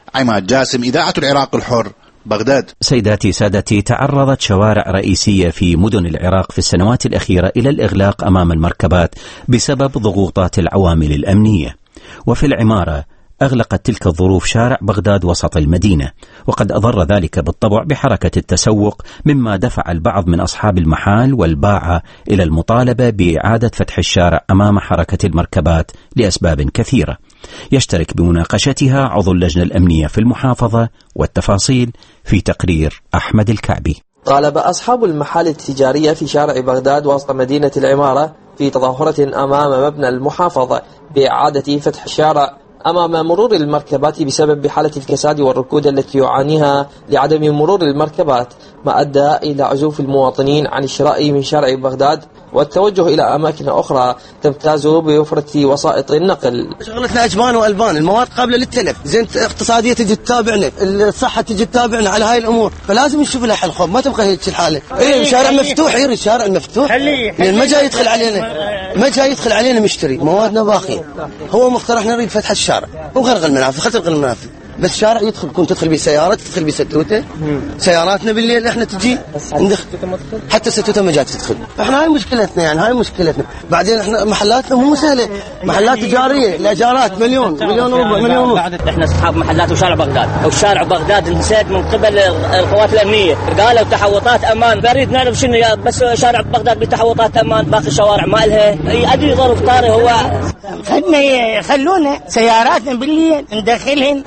عماد جاسم، إذاعة العراق الحر، بغداد. سيداتي سادتي، تعرضت شوارع رئيسية في مدن العراق في السنوات الأخيرة إلى الإغلاق أمام المركبات بسبب ضغوطات العوامل الأمنية. وفي العمارة أغلقت تلك الظروف شارع بغداد وسط المدينة، وقد أضر ذلك بالطبع بحركة التسوق، مما دفع البعض من أصحاب المحال والباعة إلى المطالبة بإعادة فتح الشارع أمام حركة المركبات لأسباب كثيرة. يشترك بمناقشتها عضو اللجنة الأمنية في المحافظة، والتفاصيل في تقرير أحمد الكعبي. طالب أصحاب المحال التجارية في شارع بغداد وسط مدينة العمارة في تظاهرة أمام مبنى المحافظة بإعادة فتح الشارع أمام مرور المركبات بسبب حالة الكساد والركود التي يعانيها لعدم مرور المركبات، ما أدى إلى عزوف المواطنين عن الشراء من شارع بغداد والتوجه إلى أماكن أخرى تمتاز بوفرة وسائط النقل. شغلتنا أجبان وألبان، المواد قابلة للتلف، زين اقتصادية تجي تتابعنا، الصحة تجي تتابعنا على هاي الأمور، فلازم نشوف لها حل. ما تبقى هيك الحالة. إيه الشارع مفتوح، يري الشارع المفتوح، لأن ما جاي يدخل علينا، ما جاي يدخل علينا مشتري، موادنا باقية. هو مقترح نريد فتح الشارع وغلق المنافذ، خلق المنافذ، بس شارع يدخل، كنت تدخل به سيارات، تدخل به ستوته، سياراتنا بالليل احنا تجي ندخل، حتى ستوته ما جات تدخل. احنا هاي مشكلتنا، يعني هاي مشكلتنا. بعدين احنا محلاتنا مو سهله، محلات تجاريه، الايجارات مليون مليون وربع مليون. احنا اصحاب محلات وشارع بغداد، او شارع بغداد انسد من قبل القوات الامنيه، قالوا تحوطات امان، بريد نعرف شنو، بس شارع بغداد بتحوطات امان، باقي الشوارع ما لها ادري ظرف طارئ. هو خلنا يخلونا سياراتنا بالليل ندخلهن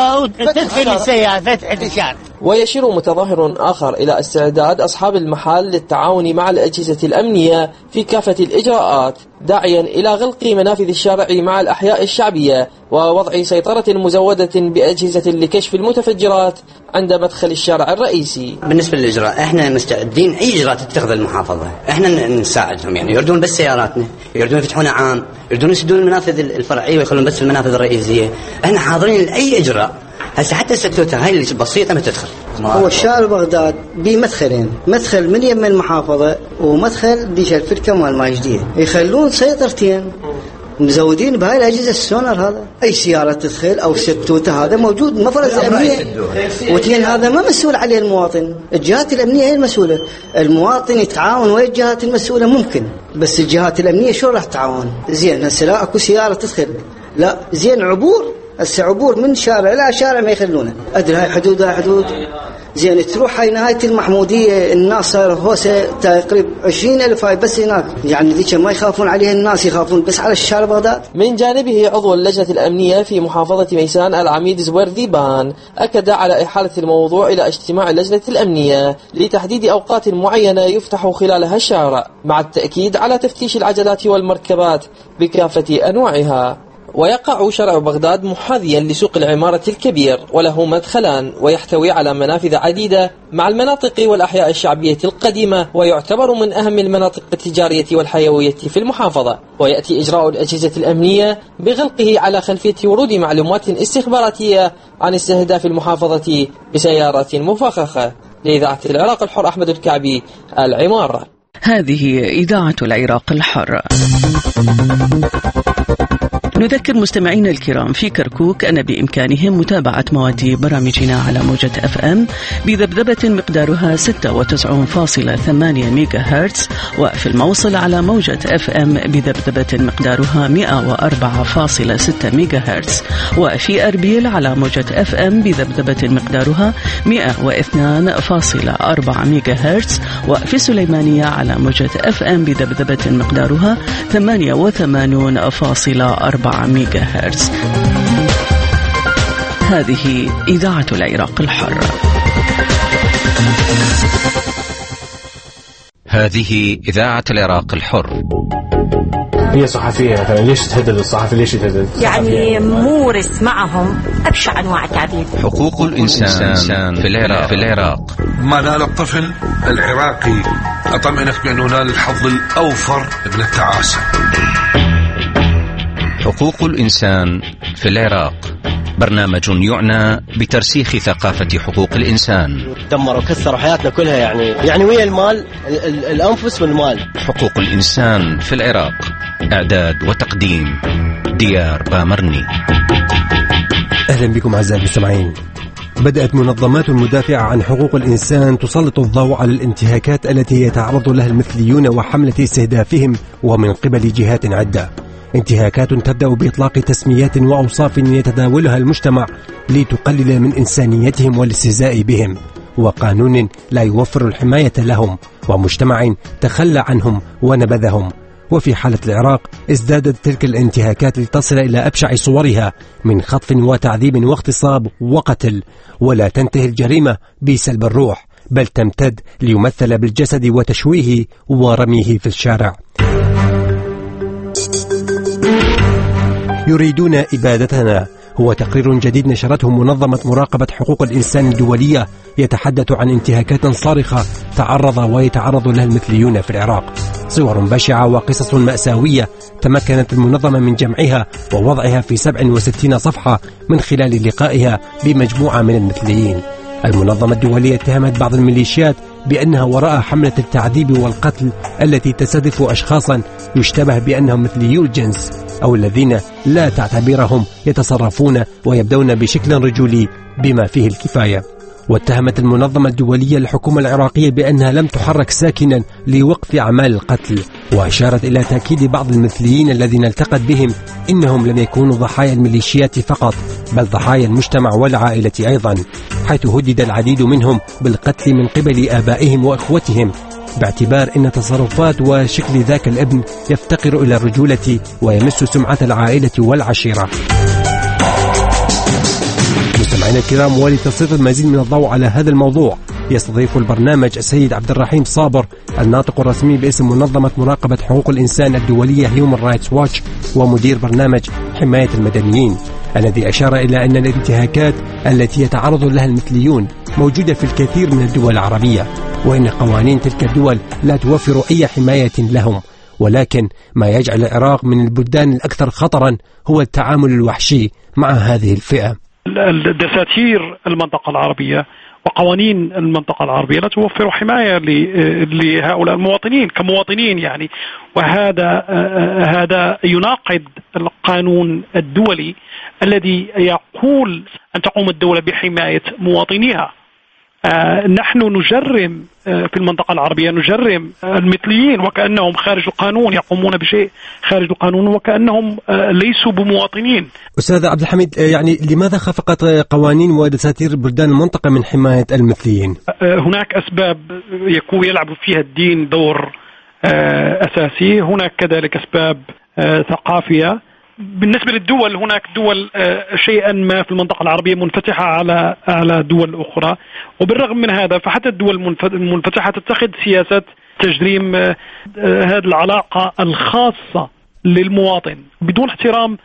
وتدخل السيارة فتح الشارع. ويشير متظاهر آخر إلى استعداد أصحاب المحال للتعاون مع الأجهزة الأمنية في كافة الإجراءات، داعيا إلى غلق منافذ الشارع مع الأحياء الشعبية ووضع سيطرة مزودة بأجهزة لكشف المتفجرات عند مدخل الشارع الرئيسي. بالنسبة للإجراء احنا مستعدين أي إجراء تتخذ المحافظة، احنا نساعدهم، يعني يردون بس سياراتنا، يردون يفتحون عام، يردون يسدون المنافذ الفرعية ويخلون بس المنافذ الرئيسية. احنا حاضرين لأي إجراء. هسه حتى الستوتة هاي اللي بسيطة ما تدخل. هو الشارع بغداد بمدخلين، مدخل من يم المحافظة ومدخل ديش الفركة مال ماي جديد، يخلون سيطرتين مزودين بهاي الأجهزة السونار. هذا أي سيارة تدخل أو ستوتة هذا موجود مفرز أمنية، وتين هذا ما مسؤول عليه المواطن، الجهات الأمنية هي المسؤولة. المواطن يتعاون ويا الجهات المسؤولة ممكن، بس الجهات الأمنية شو راح تعاون؟ زين هسه لا أكو سيارة تدخل، لا زين عبور، هسه عبور من شارع لا شارع ما يخلونه. أدري هاي حدود هاي حدود. زين تروح هاي نهاية المحمودية الناس صار هوسة تقريبا عشرين ألف هاي بس هناك، يعني ذيك ما يخافون عليها الناس، يخافون بس على الشارع بغداد. من جانبه عضو اللجنة الأمنية في محافظة ميسان العميد زوير ذيبان أكد على إحالة الموضوع إلى اجتماع اللجنة الأمنية لتحديد أوقات معينة يفتح خلالها الشارع، مع التأكيد على تفتيش العجلات والمركبات بكافة أنواعها. ويقع شارع بغداد محاذيا لسوق العمارة الكبير، وله مدخلان، ويحتوي على منافذ عديدة مع المناطق والأحياء الشعبية القديمة، ويعتبر من أهم المناطق التجارية والحيوية في المحافظة. ويأتي إجراء الأجهزة الأمنية بغلقه على خلفية ورود معلومات استخباراتية عن استهداف المحافظة بسيارات مفخخة. لإذاعة العراق الحر، أحمد الكعبي، العمارة. هذه إذاعة العراق الحر. نذكر مستمعينا الكرام في كركوك أن بإمكانهم متابعة مواد برامجنا على موجة أف أم بذبذبة مقدارها ستة وتسعين فاصلة ثمانية ميجا هرتز، وفي الموصل على موجة أف أم بذبذبة مقدارها مئة وأربعة فاصلة ستة ميجا هرتز، وفي أربيل على موجة أف أم بذبذبة مقدارها مئة واثنين فاصلة أربعة ميجا هرتز، وفي سليمانية على موجة أف أم بذبذبة مقدارها ثمانية وثمانين فاصلة أربعة ميجا هرتز. هذه إذاعة العراق الحر. هذه إذاعة العراق الحر. هي صحفية مثلا، ليش تهدد الصحفي؟ ليش يتهدد؟ يعني مورس معهم أبشع أنواع التعذيب. حقوق الإنسان في العراق في العراق ما نال الطفل العراقي أطمئنك بأنه نال الحظ الأوفر من التعاسة. حقوق الإنسان في العراق، برنامج يعنى بترسيخ ثقافة حقوق الإنسان. دمروا كسروا حياتنا كلها، يعني يعني ويا المال، الأنفس والمال. حقوق الإنسان في العراق، إعداد وتقديم ديار بامرني. أهلا بكم أعزائي المستمعين. بدأت منظمات مدافعة عن حقوق الإنسان تسلط الضوء على الانتهاكات التي يتعرض لها المثليون وحملة استهدافهم ومن قبل جهات عدة. انتهاكات تبدأ بإطلاق تسميات وأوصاف يتداولها المجتمع لتقلل من إنسانيتهم والاستهزاء بهم، وقانون لا يوفر الحماية لهم، ومجتمع تخلى عنهم ونبذهم. وفي حالة العراق ازدادت تلك الانتهاكات لتصل إلى أبشع صورها من خطف وتعذيب واغتصاب وقتل، ولا تنتهي الجريمة بسلب الروح، بل تمتد ليمثل بالجسد وتشويهه ورميه في الشارع. يريدون إبادتنا هو تقرير جديد نشرته منظمة مراقبة حقوق الإنسان الدولية يتحدث عن انتهاكات صارخة تعرض ويتعرض لها المثليون في العراق. صور بشعة وقصص مأساوية تمكنت المنظمة من جمعها ووضعها في سبع وستين صفحة من خلال لقائها بمجموعة من المثليين. المنظمة الدولية اتهمت بعض الميليشيات بأنها وراء حملة التعذيب والقتل التي تستهدف أشخاصا يشتبه بأنهم مثليو الجنس أو الذين لا تعتبرهم يتصرفون ويبدون بشكل رجولي بما فيه الكفاية. واتهمت المنظمة الدولية الحكومة العراقية بأنها لم تحرك ساكنا لوقف أعمال القتل، وأشارت إلى تأكيد بعض المثليين الذين التقت بهم إنهم لم يكونوا ضحايا الميليشيات فقط، بل ضحايا المجتمع والعائلة أيضا، حيث هدد العديد منهم بالقتل من قبل آبائهم وإخوتهم، باعتبار أن تصرفات وشكل ذاك الابن يفتقر إلى الرجولة ويمس سمعة العائلة والعشيرة. مستمعينا الكرام، ولتسليط المزيد من الضوء على هذا الموضوع يستضيف البرنامج السيد عبد الرحيم صابر، الناطق الرسمي باسم منظمة مراقبة حقوق الإنسان الدولية Human Rights Watch ومدير برنامج حماية المدنيين، الذي أشار إلى أن الانتهاكات التي يتعرض لها المثليون موجودة في الكثير من الدول العربية، وإن قوانين تلك الدول لا توفر أي حماية لهم، ولكن ما يجعل العراق من البلدان الأكثر خطرا هو التعامل الوحشي مع هذه الفئة. دساتير المنطقة العربية وقوانين المنطقة العربية لا توفر حماية لهؤلاء المواطنين كمواطنين يعني، وهذا هذا يناقض القانون الدولي الذي يقول أن تقوم الدولة بحماية مواطنيها. آه نحن نجرم آه في المنطقة العربية نجرم آه المثليين وكأنهم خارج القانون، يقومون بشيء خارج القانون وكأنهم آه ليسوا بمواطنين. أستاذ عبد الحميد، يعني لماذا خفقت قوانين ودساتير بلدان المنطقة من حماية المثليين؟ آه هناك أسباب يكون يلعب فيها الدين دور آه أساسي، هناك كذلك أسباب آه ثقافية. بالنسبة للدول، هناك دول شيئا ما في المنطقة العربية منفتحة على على دول أخرى، وبالرغم من هذا فحتى الدول المنفتحة تتخذ سياسات تجريم هذه العلاقة الخاصة للمواطن بدون احترام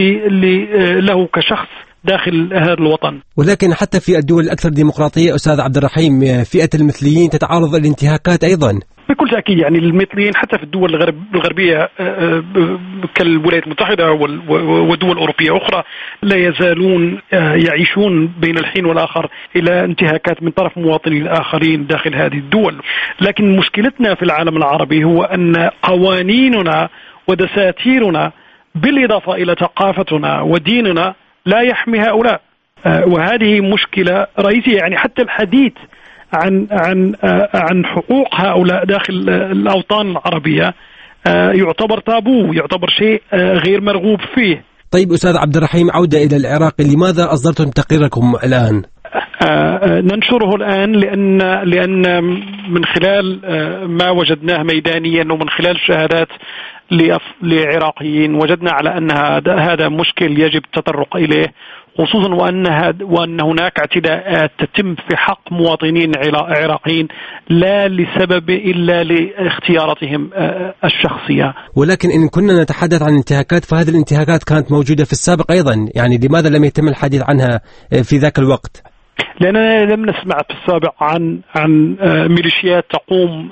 له كشخص داخل هذا الوطن. ولكن حتى في الدول الأكثر ديمقراطية أستاذ عبد الرحيم، فئة المثليين تتعرض الانتهاكات أيضا. بكل تأكيد، يعني المثليين حتى في الدول الغرب الغربية كالولايات المتحدة ودول أوروبية أخرى لا يزالون يعيشون بين الحين والآخر إلى انتهاكات من طرف مواطنين الآخرين داخل هذه الدول. لكن مشكلتنا في العالم العربي هو أن قوانيننا ودساتيرنا بالإضافة إلى ثقافتنا وديننا لا يحمي هؤلاء، وهذه مشكلة رئيسية. يعني حتى الحديث عن عن عن حقوق هؤلاء داخل الأوطان العربية يعتبر تابو، يعتبر شيء غير مرغوب فيه. طيب أستاذ عبد الرحيم، عودة إلى العراق، لماذا أصدرتم تقريركم الآن؟ ننشره الآن لأن لأن من خلال ما وجدناه ميدانيا ومن خلال شهادات لعراقيين وجدنا على أن هذا مشكل يجب التطرق إليه، خصوصا وأن وأن هناك اعتداءات تتم في حق مواطنين عراقيين لا لسبب إلا لاختياراتهم الشخصية. ولكن إن كنا نتحدث عن انتهاكات، فهذه الانتهاكات كانت موجودة في السابق أيضا، يعني لماذا لم يتم الحديث عنها في ذاك الوقت؟ لأننا لم نسمع في السابق عن عن ميليشيات تقوم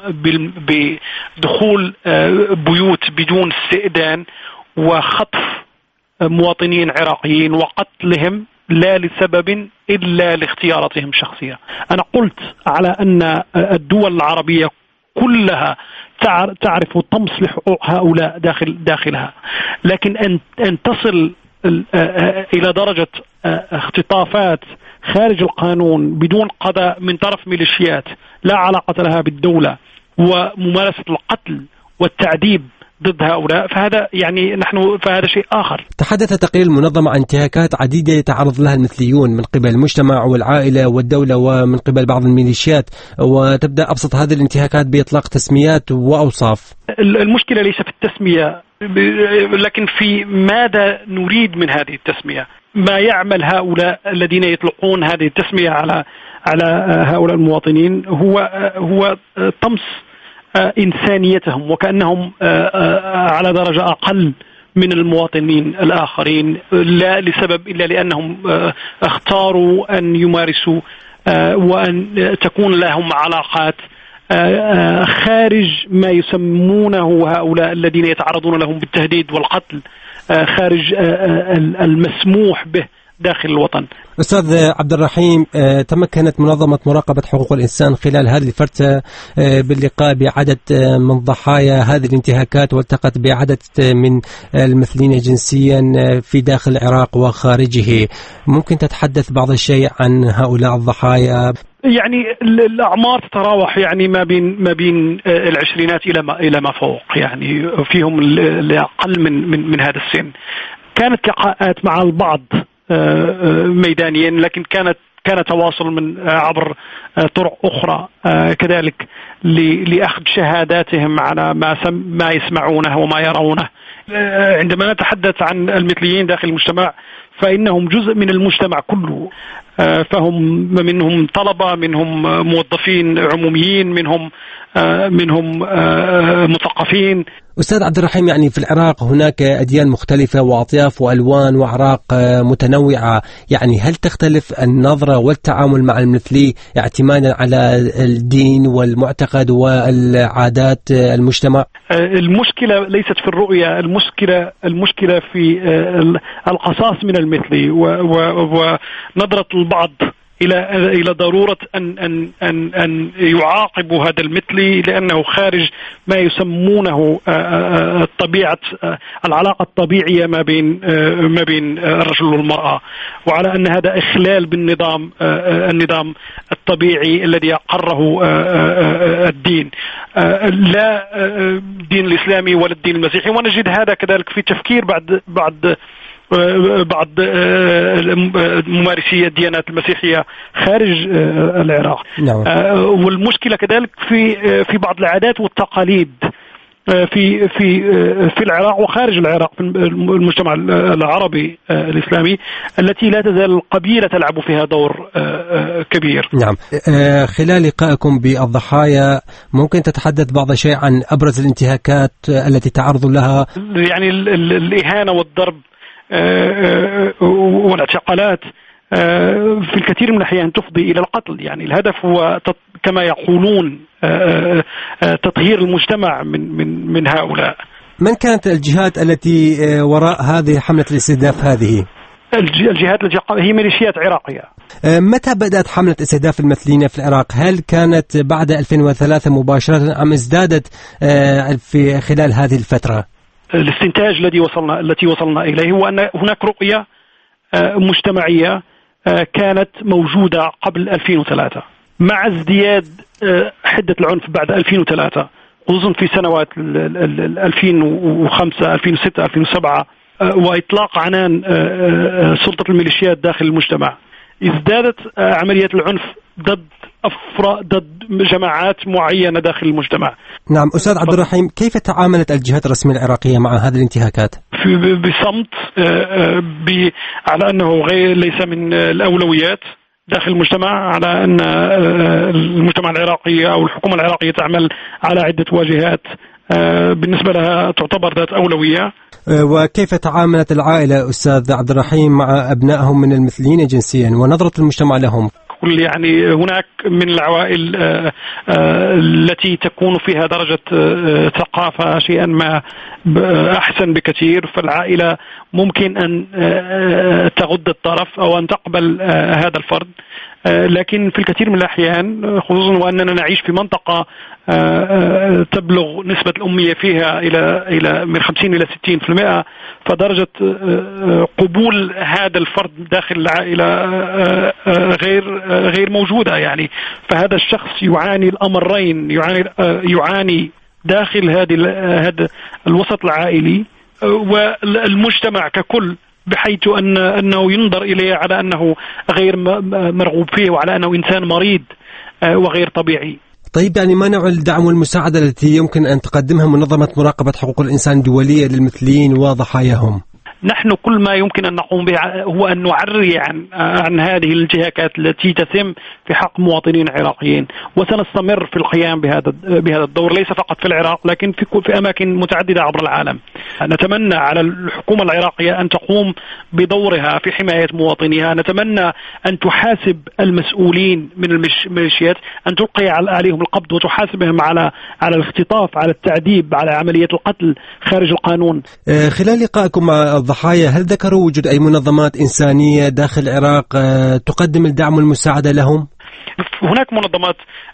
بدخول بيوت بدون استئذان وخطف مواطنين عراقيين وقتلهم لا لسبب إلا لاختياراتهم الشخصية. أنا قلت على أن الدول العربية كلها تعرف وتمص لحقوق هؤلاء داخل داخلها، لكن أن أن تصل إلى درجة اختطافات خارج القانون بدون قضاء من طرف ميليشيات لا علاقة لها بالدولة وممارسة القتل والتعذيب ضد هؤلاء، فهذا يعني نحن فهذا شيء آخر. تحدث تقرير المنظمة عن انتهاكات عديدة يتعرض لها المثليون من قبل المجتمع والعائلة والدولة ومن قبل بعض الميليشيات، وتبدأ أبسط هذه الانتهاكات بإطلاق تسميات وأوصاف. المشكلة ليس في التسمية لكن في ماذا نريد من هذه التسمية، ما يعمل هؤلاء الذين يطلقون هذه التسمية على على هؤلاء المواطنين هو هو طمس إنسانيتهم، وكأنهم على درجة أقل من المواطنين الآخرين، لا لسبب إلا لأنهم اختاروا أن يمارسوا وأن تكون لهم علاقات خارج ما يسمونه هؤلاء الذين يتعرضون لهم بالتهديد والقتل، خارج المسموح به داخل الوطن. أستاذ عبد الرحيم، تمكنت منظمة مراقبة حقوق الإنسان خلال هذه الفترة باللقاء بعدد من ضحايا هذه الانتهاكات، والتقت بعدد من المثليين جنسيا في داخل العراق وخارجه. ممكن تتحدث بعض الشيء عن هؤلاء الضحايا؟ يعني الأعمار تتراوح يعني ما بين ما بين العشرينات إلى ما إلى ما فوق، يعني فيهم الأقل من من من هذا السن. كانت لقاءات مع البعض ميدانيا، لكن كانت كان تواصل من عبر طرق أخرى كذلك لأخذ شهاداتهم على ما ما يسمعونه وما يرونه. عندما نتحدث عن المثليين داخل المجتمع فإنهم جزء من المجتمع كله، فهم منهم طلبة، منهم موظفين عموميين، منهم منهم مثقفين. أستاذ عبد الرحيم، يعني في العراق هناك أديان مختلفة وأطياف وألوان وأعراق متنوعة، يعني هل تختلف النظرة والتعامل مع المثلي اعتمادا على الدين والمعتقد والعادات المجتمع؟ المشكلة ليست في الرؤية، المشكلة المشكلة في القصاص من المثلي ونظرة البعض إلى إلى ضرورة أن أن أن أن يعاقبوا هذا المثلي لأنه خارج ما يسمونه طبيعة العلاقة الطبيعية ما بين ما بين الرجل والمرأة، وعلى أن هذا إخلال بالنظام النظام الطبيعي الذي أقره الدين، لا الدين الإسلامي ولا الدين المسيحي. ونجد هذا كذلك في تفكير بعد بعد بعض ممارسي الديانات المسيحية خارج العراق. نعم. والمشكلة كذلك في في بعض العادات والتقاليد في في في العراق وخارج العراق، في المجتمع العربي الإسلامي التي لا تزال القبيلة تلعب فيها دور كبير. نعم. خلال لقائكم بالضحايا ممكن تتحدث بعض الشيء عن أبرز الانتهاكات التي تعرضوا لها؟ يعني الإهانة والضرب والاعتقالات في الكثير من الأحيان تفضي إلى القتل. يعني الهدف هو كما يقولون تطهير المجتمع من من من هؤلاء. من كانت الجهات التي وراء هذه حملة الاستهداف هذه؟ الجهات التي هي ميليشيات عراقية. متى بدأت حملة استهداف المثليين في العراق؟ هل كانت بعد ألفين وثلاثة مباشرة أم ازدادت في خلال هذه الفترة؟ الاستنتاج الذي وصلنا التي وصلنا إليه هو أن هناك رؤية مجتمعية كانت موجودة قبل ألفين وثلاثة، مع ازدياد حدة العنف بعد ألفين وثلاثة، خصوصا في سنوات ألفين وخمسة ألفين وستة ألفين وسبعة، وإطلاق عنان سلطة الميليشيات داخل المجتمع، ازدادت عمليات العنف ضد أفراد ضد جماعات معينة داخل المجتمع. نعم. أستاذ عبد الرحيم، كيف تعاملت الجهات الرسمية العراقية مع هذه الانتهاكات؟ بصمت، على أنه غير ليس من الأولويات داخل المجتمع، على أن المجتمع العراقي أو الحكومة العراقية تعمل على عدة واجهات بالنسبة لها تعتبر ذات أولوية. وكيف تعاملت العائلة أستاذ عبد الرحيم مع أبنائهم من المثليين جنسيا ونظرة المجتمع لهم؟ يعني هناك من العوائل التي تكون فيها درجة ثقافة شيئا ما أحسن بكثير، فالعائلة ممكن أن تغض الطرف أو أن تقبل هذا الفرد، لكن في الكثير من الأحيان خصوصا وأننا نعيش في منطقة تبلغ نسبة الأمية فيها إلى إلى من خمسين إلى ستين بالمئة، فدرجة قبول هذا الفرد داخل العائلة غير غير موجودة يعني. فهذا الشخص يعاني الأمرين، يعاني يعاني داخل هذه هذا الوسط العائلي والمجتمع ككل، بحيث أن أنه ينظر إليه على أنه غير مرغوب فيه وعلى أنه إنسان مريض وغير طبيعي. طيب يعني ما نوع الدعم والمساعدة التي يمكن أن تقدمها منظمة مراقبة حقوق الإنسان الدولية للمثليين وضحاياهم؟ نحن كل ما يمكن أن نقوم به هو أن نعري عن عن هذه الانتهاكات التي تتم في حق مواطنين عراقيين، وسنستمر في القيام بهذا بهذا الدور ليس فقط في العراق لكن في في أماكن متعددة عبر العالم. نتمنى على الحكومة العراقية أن تقوم بدورها في حماية مواطنيها، نتمنى أن تحاسب المسؤولين من الميليشيات، أن تلقي عليهم القبض وتحاسبهم على على الاختطاف، على التعذيب، على عملية القتل خارج القانون. خلال لقائكم مع الضحايا هل ذكروا وجود أي منظمات إنسانية داخل العراق تقدم الدعم والمساعدة لهم؟ هناك منظمات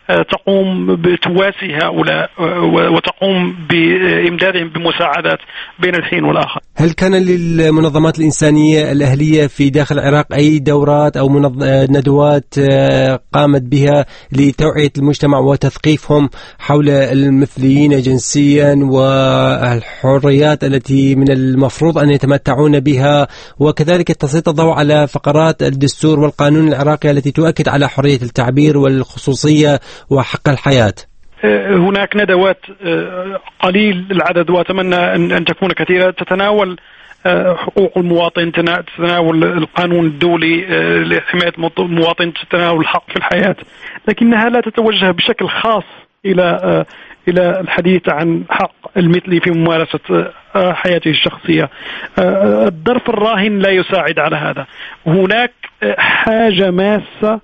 تقوم بتواسي هؤلاء وتقوم بإمدادهم بمساعدات بين الحين والآخر. هل كان للمنظمات الإنسانية الأهلية في داخل العراق أي دورات أو ندوات قامت بها لتوعية المجتمع وتثقيفهم حول المثليين جنسيا والحريات التي من المفروض أن يتمتعون بها، وكذلك تسليط الضوء على فقرات الدستور والقانون العراقي التي تؤكد على حرية التعبير والخصوصية وحق الحياة؟ هناك ندوات قليل العدد وأتمنى أن تكون كثيرة تتناول حقوق المواطن، تتناول القانون الدولي لحماية المواطن، تتناول الحق في الحياة، لكنها لا تتوجه بشكل خاص إلى إلى الحديث عن حق المثلي في ممارسة حياته الشخصية. الظرف الراهن لا يساعد على هذا. هناك حاجة ماسة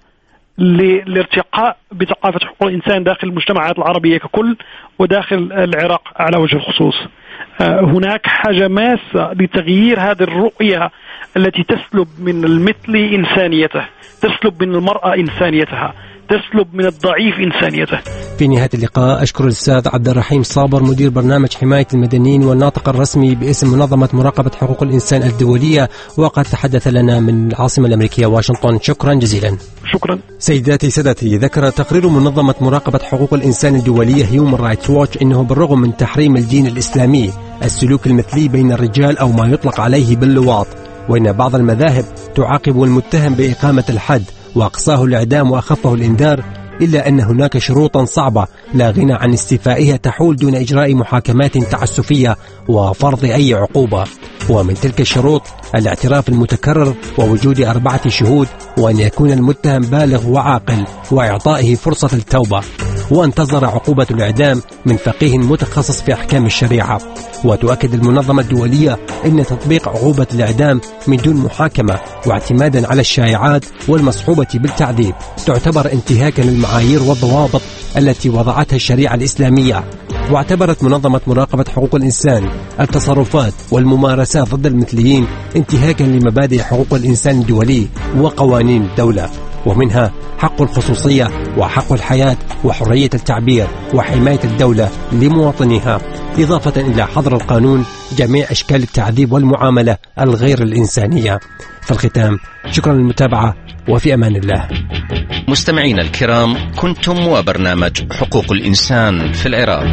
للارتقاء بثقافة حقوق الإنسان داخل المجتمعات العربية ككل وداخل العراق على وجه الخصوص. هناك حاجة ماسة لتغيير هذه الرؤية التي تسلب من المثلي إنسانيته، تسلب من المرأة إنسانيتها، تسلب من الضعيف إنسانيته. في نهاية اللقاء أشكر الأستاذ عبد الرحيم صابر مدير برنامج حماية المدنيين والناطق الرسمي باسم منظمة مراقبة حقوق الإنسان الدولية، وقد تحدث لنا من العاصمة الأمريكية واشنطن. شكرا جزيلا. شكرا. سيداتي سادتي، ذكر تقرير منظمة مراقبة حقوق الإنسان الدولية هيومن رايتس واتش أنه بالرغم من تحريم الدين الإسلامي السلوك المثلي بين الرجال أو ما يطلق عليه باللواط، وأن بعض المذاهب تعاقب المتهم بإقامة الحد وأقصاه الإعدام وأخفه الإنذار، إلا أن هناك شروطا صعبة لا غنى عن استيفائها تحول دون إجراء محاكمات تعسفية وفرض أي عقوبة. ومن تلك الشروط الاعتراف المتكرر ووجود أربعة شهود، وأن يكون المتهم بالغ وعاقل، وإعطائه فرصة التوبة، وانتظر عقوبة الإعدام من فقيه متخصص في أحكام الشريعة. وتؤكد المنظمة الدولية أن تطبيق عقوبة الإعدام من دون محاكمة واعتمادا على الشائعات والمصحوبة بالتعذيب تعتبر انتهاكا للمعايير والضوابط التي وضعتها الشريعة الإسلامية. واعتبرت منظمة مراقبة حقوق الإنسان التصرفات والممارسات ضد المثليين انتهاكا لمبادئ حقوق الإنسان الدولي وقوانين الدولة، ومنها حق الخصوصية وحق الحياة وحرية التعبير وحماية الدولة لمواطنيها، إضافة إلى حظر القانون جميع أشكال التعذيب والمعاملة الغير الإنسانية. في الختام شكرا للمتابعة وفي أمان الله. مستمعين الكرام، كنتم وبرنامج حقوق الإنسان في العراق.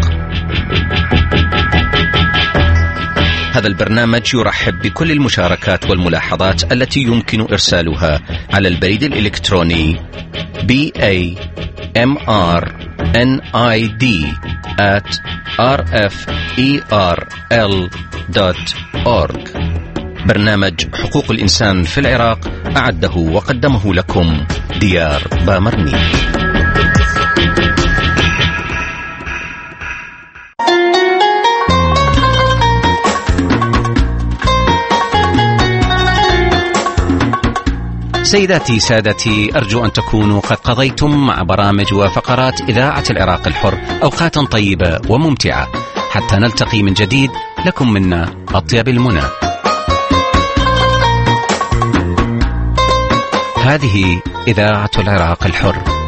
هذا البرنامج يرحب بكل المشاركات والملاحظات التي يمكن إرسالها على البريد الإلكتروني بي إيه إم آر إن آي دي آت آر إف إي آر إل دوت أورج. برنامج حقوق الإنسان في العراق أعده وقدمه لكم ديار بامرني. سيداتي سادتي، أرجو أن تكونوا قد قضيتم مع برامج وفقرات إذاعة العراق الحر أوقاتا طيبة وممتعة. حتى نلتقي من جديد، لكم منا أطيب المنى. هذه إذاعة العراق الحر.